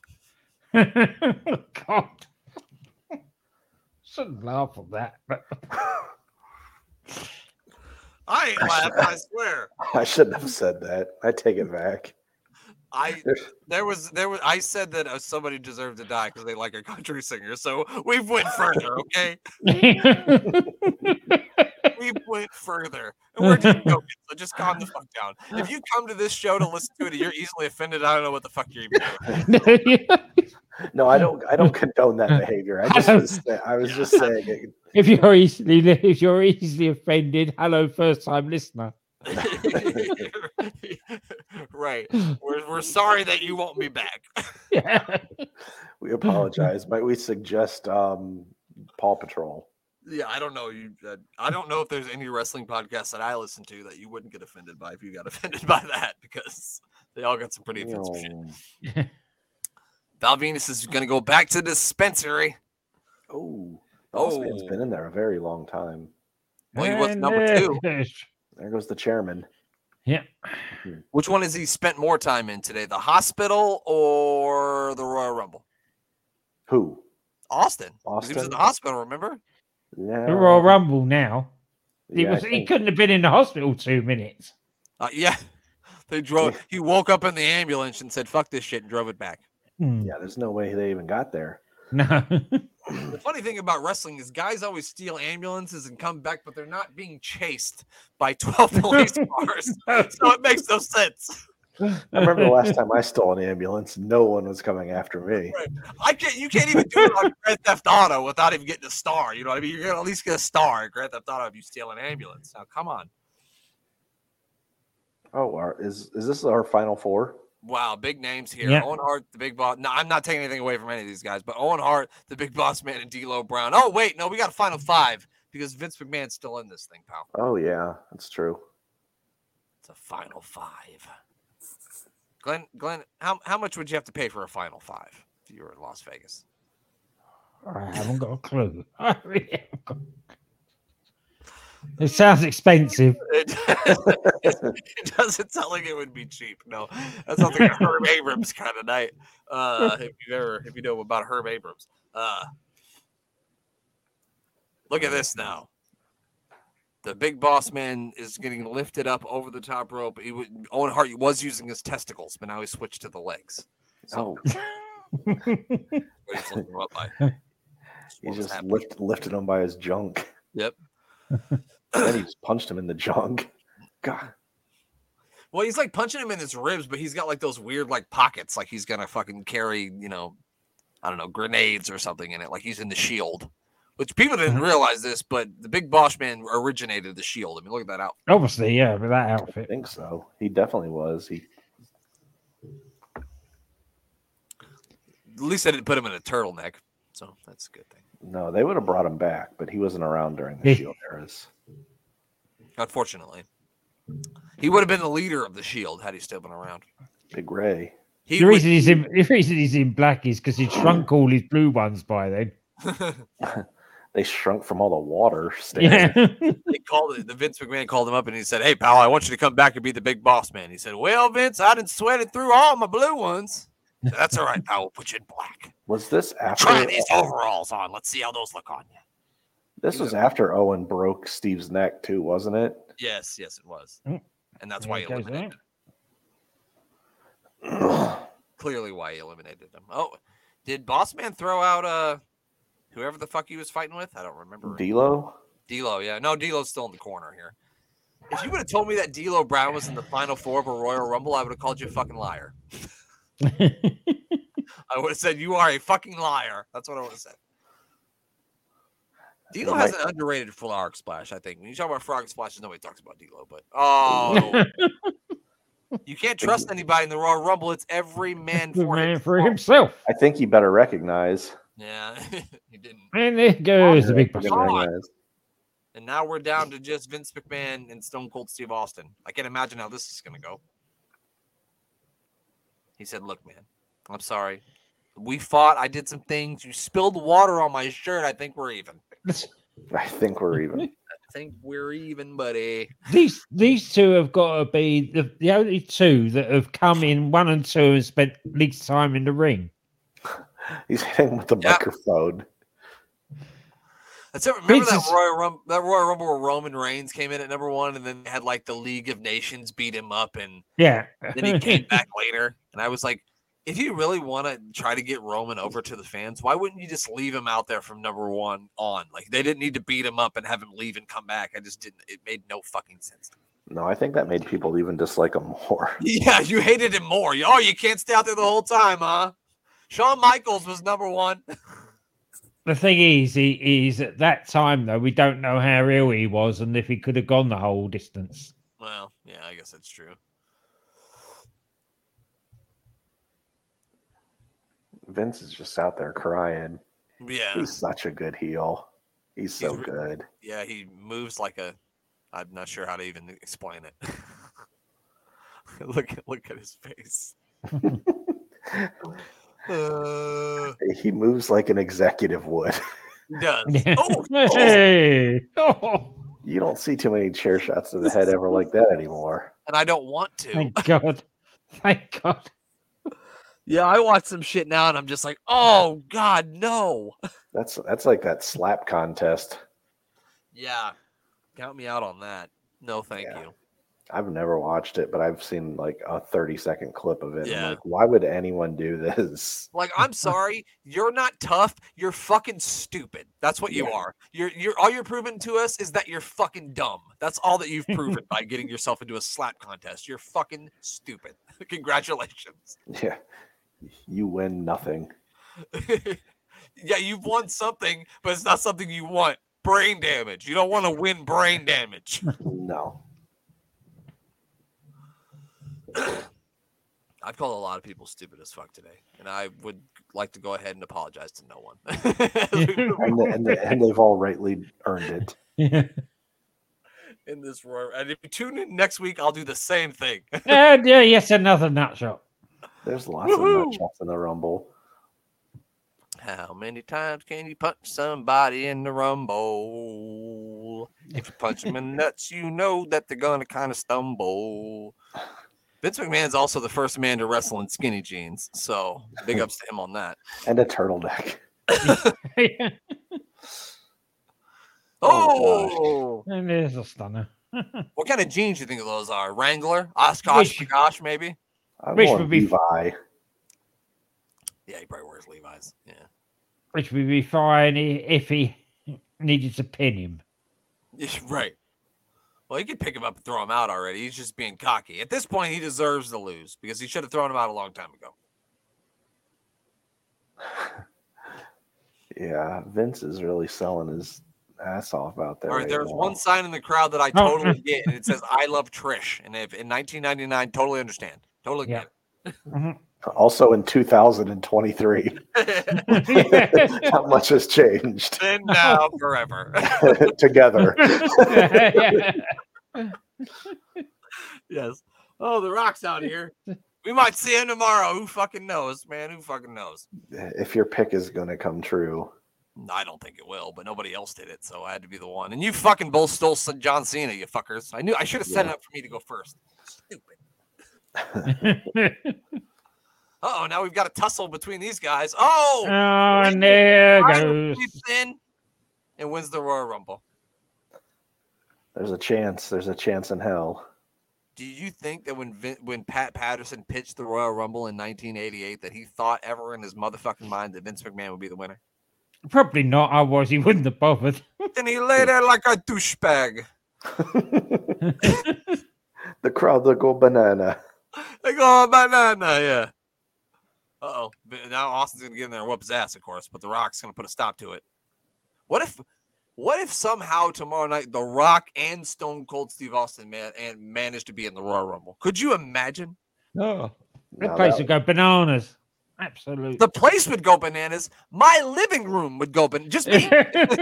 God. Shouldn't laugh at that. But I ain't laughing, I swear. I shouldn't have said that. I take it back. I there was there was I said that uh, somebody deserved to die because they like a country singer. So we've went further, okay? We went further. And we're just joking, so just calm the fuck down. If you come to this show to listen to it and you're easily offended, I don't know what the fuck you're even doing. No, I don't. I don't condone that behavior. I just was. I was just saying. It, if you're easily if you're easily offended, hello, first time listener. Right. We're, we're sorry that you won't be back. Yeah. we apologize. Might we suggest um, Paw Patrol? Yeah, I don't know. You, uh, I don't know if there's any wrestling podcast that I listen to that you wouldn't get offended by if you got offended by that, because they all got some pretty offensive shit. Oh, Val Venus is going to go back to the dispensary. oh, Boss Man's Oh. been in there a very long time. Well, he was And number there two. it is. There goes the chairman. Yeah. Which one has he spent more time in today? The hospital or the Royal Rumble? Who? Austin. 'Cause He was Austin? in the hospital, remember? Yeah. The Royal Rumble now. He Yeah, I was he think- couldn't have been in the hospital two minutes. Uh, yeah. They drove. He woke up in the ambulance and said, fuck this shit, and drove it back. Hmm. Yeah, there's no way they even got there. No. The funny thing about wrestling is guys always steal ambulances and come back, but they're not being chased by twelve police cars. So it makes no sense. I remember the last time I stole an ambulance, no one was coming after me. I can't. You can't even do it on Grand Theft Auto without even getting a star. You know what I mean? You're gonna at least get a star at Grand Theft Auto if you steal an ambulance. Now, come on. Oh, our, is is this our final four? Wow, big names here. Yeah. Owen Hart, the big boss. No, I'm not taking anything away from any of these guys, but Owen Hart, the big boss man, and D'Lo Brown. Oh wait, no, we got a final five because Vince McMahon's still in this thing, pal. Oh yeah, that's true. It's a final five. Glenn, Glenn, how how much would you have to pay for a final five if you were in Las Vegas? I haven't got a clue. I really haven't got- It sounds expensive. It, it doesn't sound like it would be cheap. No, that sounds like a Herb Abrams kind of night. Uh, if you ever, if you know about Herb Abrams, uh, look at this now. The big boss man is getting lifted up over the top rope. He would, Owen Hart was using his testicles, but now he switched to the legs. So Oh, what he's looking up by. That's he what was just happening. lift, lifted him by his junk. Yep. Then he just punched him in the junk. God, Well, he's like punching him in his ribs, but he's got like those weird like pockets, like he's gonna fucking carry, you know, I don't know, grenades or something in it, like he's in the Shield. Which people didn't realize this, but the Big Boss Man originated the Shield. I mean, look at that outfit. Obviously, yeah, with that outfit. I think so. He definitely was. He At least they didn't put him in a turtleneck, so that's a good thing. no, they would have brought him back, but he wasn't around during the Shield eras. Unfortunately, he would have been the leader of the Shield had he still been around. Big Ray. He The would- reason he's in the reason he's in black is because he shrunk all his blue ones by then. They shrunk from all the water. Yeah. They called it. The Vince McMahon called him up and he said, "Hey, pal, I want you to come back and be the Big Boss Man." He said, "Well, Vince, I didn't sweat it through all my blue ones." Said, "That's all right, pal. We'll put you in black. Was this after? Try these overalls on. Let's see how those look on you." This was after Owen broke Steve's neck too, wasn't it? Yes, yes, it was, Mm. and that's Yeah, why he it goes eliminated right. him. Clearly, why he eliminated him. Oh, did Boss Man throw out uh whoever the fuck he was fighting with? I don't remember. D'Lo. D'Lo, yeah, no, D'Lo's still in the corner here. If you would have told me that D'Lo Brown was in the final four of a Royal Rumble, I would have called you a fucking liar. I would have said you are a fucking liar. That's what I would have said. D'Lo He has might- an underrated frog splash, I think. When you talk about frog splashes, nobody talks about D'Lo, but oh, you can't trust anybody in the Royal Rumble. It's every man The for man for himself. himself. I think you better recognize. Yeah, he didn't. And there goes the big You boss. better recognize. And now we're down to just Vince McMahon and Stone Cold Steve Austin. I can't imagine how this is going to go. He said, "Look, man, I'm sorry. We fought. I did some things. You spilled water on my shirt. I think we're even. I think we're even. I think we're even, buddy." These these two have got to be the, the only two that have come in one and two and spent least time in the ring. He's hitting with the Yeah. microphone. That's it. Remember Vince that is- Royal Rumble, that Royal Rumble where Roman Reigns came in at number one, and then they had like the League of Nations beat him up, and Yeah. then he came back later. And I was like, if you really want to try to get Roman over to the fans, why wouldn't you just leave him out there from number one on? Like they didn't need to beat him up and have him leave and come back. I just didn't. It made no fucking sense. No, I think that made people even dislike him more. Yeah, you hated him more. You- Oh, you can't stay out there the whole time, huh? Shawn Michaels was number one. The thing is, he is at that time though, we don't know how ill he was and if he could have gone the whole distance. Well, yeah, I guess that's true. Vince is just out there crying. Yeah, He's such a good heel. He's so He's re- good. yeah, he moves like a. I'm not sure how to even explain it. look at look at his face. Uh, He moves like an executive would. he does. Yeah. Oh, oh, Hey! Oh, You don't see too many chair shots to the head ever like that anymore. and I don't want to. thank God. Thank God. Yeah, I watch some shit now, and I'm just like, oh God, no. That's that's like that slap contest. Yeah, count me out on that. No, thank Yeah. you. I've never watched it, but I've seen like a thirty second clip of it. Yeah. I'm like, why would anyone do this? Like, I'm sorry, you're not tough. You're fucking stupid. That's what you Yeah. are. You're you're all you're proving to us is that you're fucking dumb. That's all that you've proven by getting yourself into a slap contest. You're fucking stupid. Congratulations. Yeah. You win nothing. Yeah, you've won something, but it's not something you want. Brain damage. You don't want to win brain damage. No. I've called a lot of people stupid as fuck today, and I would like to go ahead and apologize to no one. And, the, and, the, and they've all rightly earned it. In this roar, and if you tune in next week, I'll do the same thing. And yeah, yes, another nut shot. There's lots Woohoo! of nut shots in the Rumble. How many times can you punch somebody in the rumble? If you punch them in the nuts, you know that they're gonna kind of stumble. Vince McMahon's also the first man to wrestle in skinny jeans, so big ups to him on that. And a turtleneck. Oh, And there's a stunner. what kind of jeans do you think those are? Wrangler, Oshkosh, Which- gosh, maybe. I Which want would be- Levi. Yeah, he probably wears Levi's. Yeah, Which would be fine i- if he needed to pin him. Yeah, right. Well, he could pick him up and throw him out already. He's just being cocky. At this point, he deserves to lose because he should have thrown him out a long time ago. Yeah, Vince is really selling his ass off out there. All right, right there's now. one sign in the crowd that I totally get, and it says "I love Trish." And if in nineteen ninety-nine, totally understand, totally Yeah. get Mhm. Also in two thousand twenty-three. it. Not much has changed. Then now forever. Together. Yes. Oh, the Rock's out here. We might see him tomorrow. Who fucking knows, man? Who fucking knows? If your pick is going to come true. I don't think it will, but nobody else did it, so I had to be the one. And you fucking both stole John Cena, you fuckers. I knew I should have set Yeah. it up for me to go first. Stupid. Uh-oh, now we've got a tussle between these guys. Oh! Oh, and there Ryder goes. sweeps in and wins the Royal Rumble. There's a chance. There's a chance in hell. Do you think that when Vin, when Pat Patterson pitched the Royal Rumble in nineteen eighty-eight that he thought ever in his motherfucking mind that Vince McMahon would be the winner? Probably not. Otherwise, he wouldn't have bothered. And he lay there like a douchebag. The crowd will go banana. They go banana, yeah. Uh-oh. But now Austin's going to get in there and whoop his ass, of course, but The Rock's going to put a stop to it. What if what if somehow tomorrow night The Rock and Stone Cold Steve Austin man, and managed to be in the Royal Rumble? Could you imagine? Oh, the Now place that- would go bananas. Absolutely. The place would go bananas. My living room would go bananas. Just me.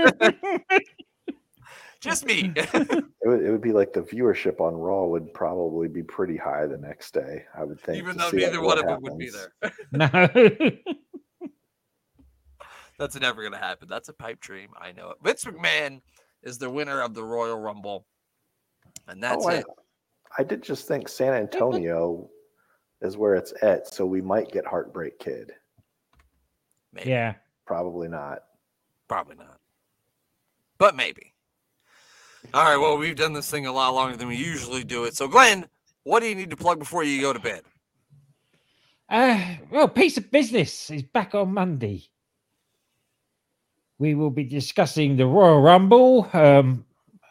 Just me. It would, it would be like the viewership on Raw would probably be pretty high the next day, I would think. Even to though see, neither like, one what of them would be happens. there. No. That's never going to happen. That's a pipe dream. I know it. Vince McMahon is the winner of the Royal Rumble. And that's Oh, I, it. I did just think San Antonio is where it's at, so we might get Heartbreak Kid. Maybe. Yeah. Probably not. Probably not. But maybe. All right. Well, we've done this thing a lot longer than we usually do it. So, Glenn, what do you need to plug before you go to bed? Uh, well, Piece of Business is back on Monday. We will be discussing the Royal Rumble, um,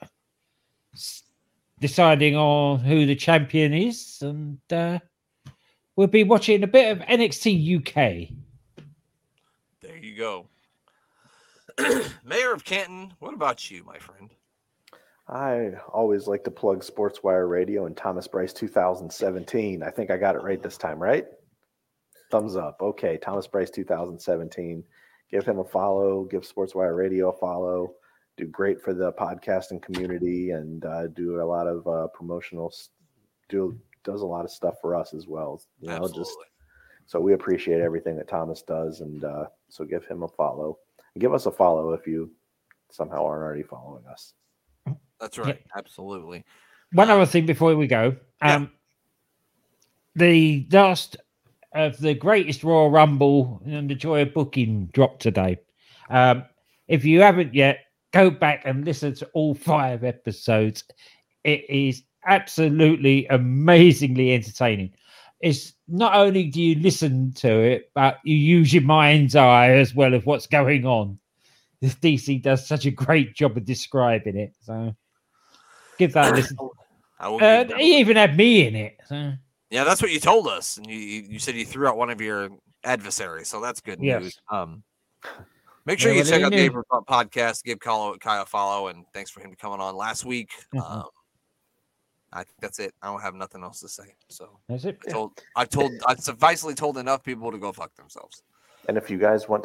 s- deciding on who the champion is, and uh, we'll be watching a bit of N X T U K. There you go. Mayor of Canton, what about you, my friend? I always like to plug SportsWire Radio and Thomas Bryce two thousand seventeen. I think I got it right this time, right? Thumbs up. Okay, Thomas Bryce two thousand seventeen. Give him a follow. Give SportsWire Radio a follow. Do great for the podcasting community and uh, do a lot of uh, promotional. s- Do does a lot of stuff for us as well. You know, Absolutely. just so we appreciate everything that Thomas does, and uh, so give him a follow. And give us a follow if you somehow aren't already following us. That's right. Absolutely. One other thing before we go. Yeah. Um, the last of the greatest Royal Rumble and the Joy of Booking dropped today. Um, if you haven't yet, go back and listen to all five episodes. It is absolutely amazingly entertaining. It's not only do you listen to it, but you use your mind's eye as well of what's going on. D C does such a great job of describing it. So give that a listen. I will Uh, give that- he even had me in it. So. yeah, that's what you told us. And you, you you said you threw out one of your adversaries. So that's good Yes. news. Um, make sure Yeah, you well, check he out the knew. April podcast. Give Kyle, Kyle a follow. And thanks for him coming on last week. Mhm. Um, I think that's it. I don't have nothing else to say. So That's it. I told, I've told, I've sufficiently told enough people to go fuck themselves. And if you guys want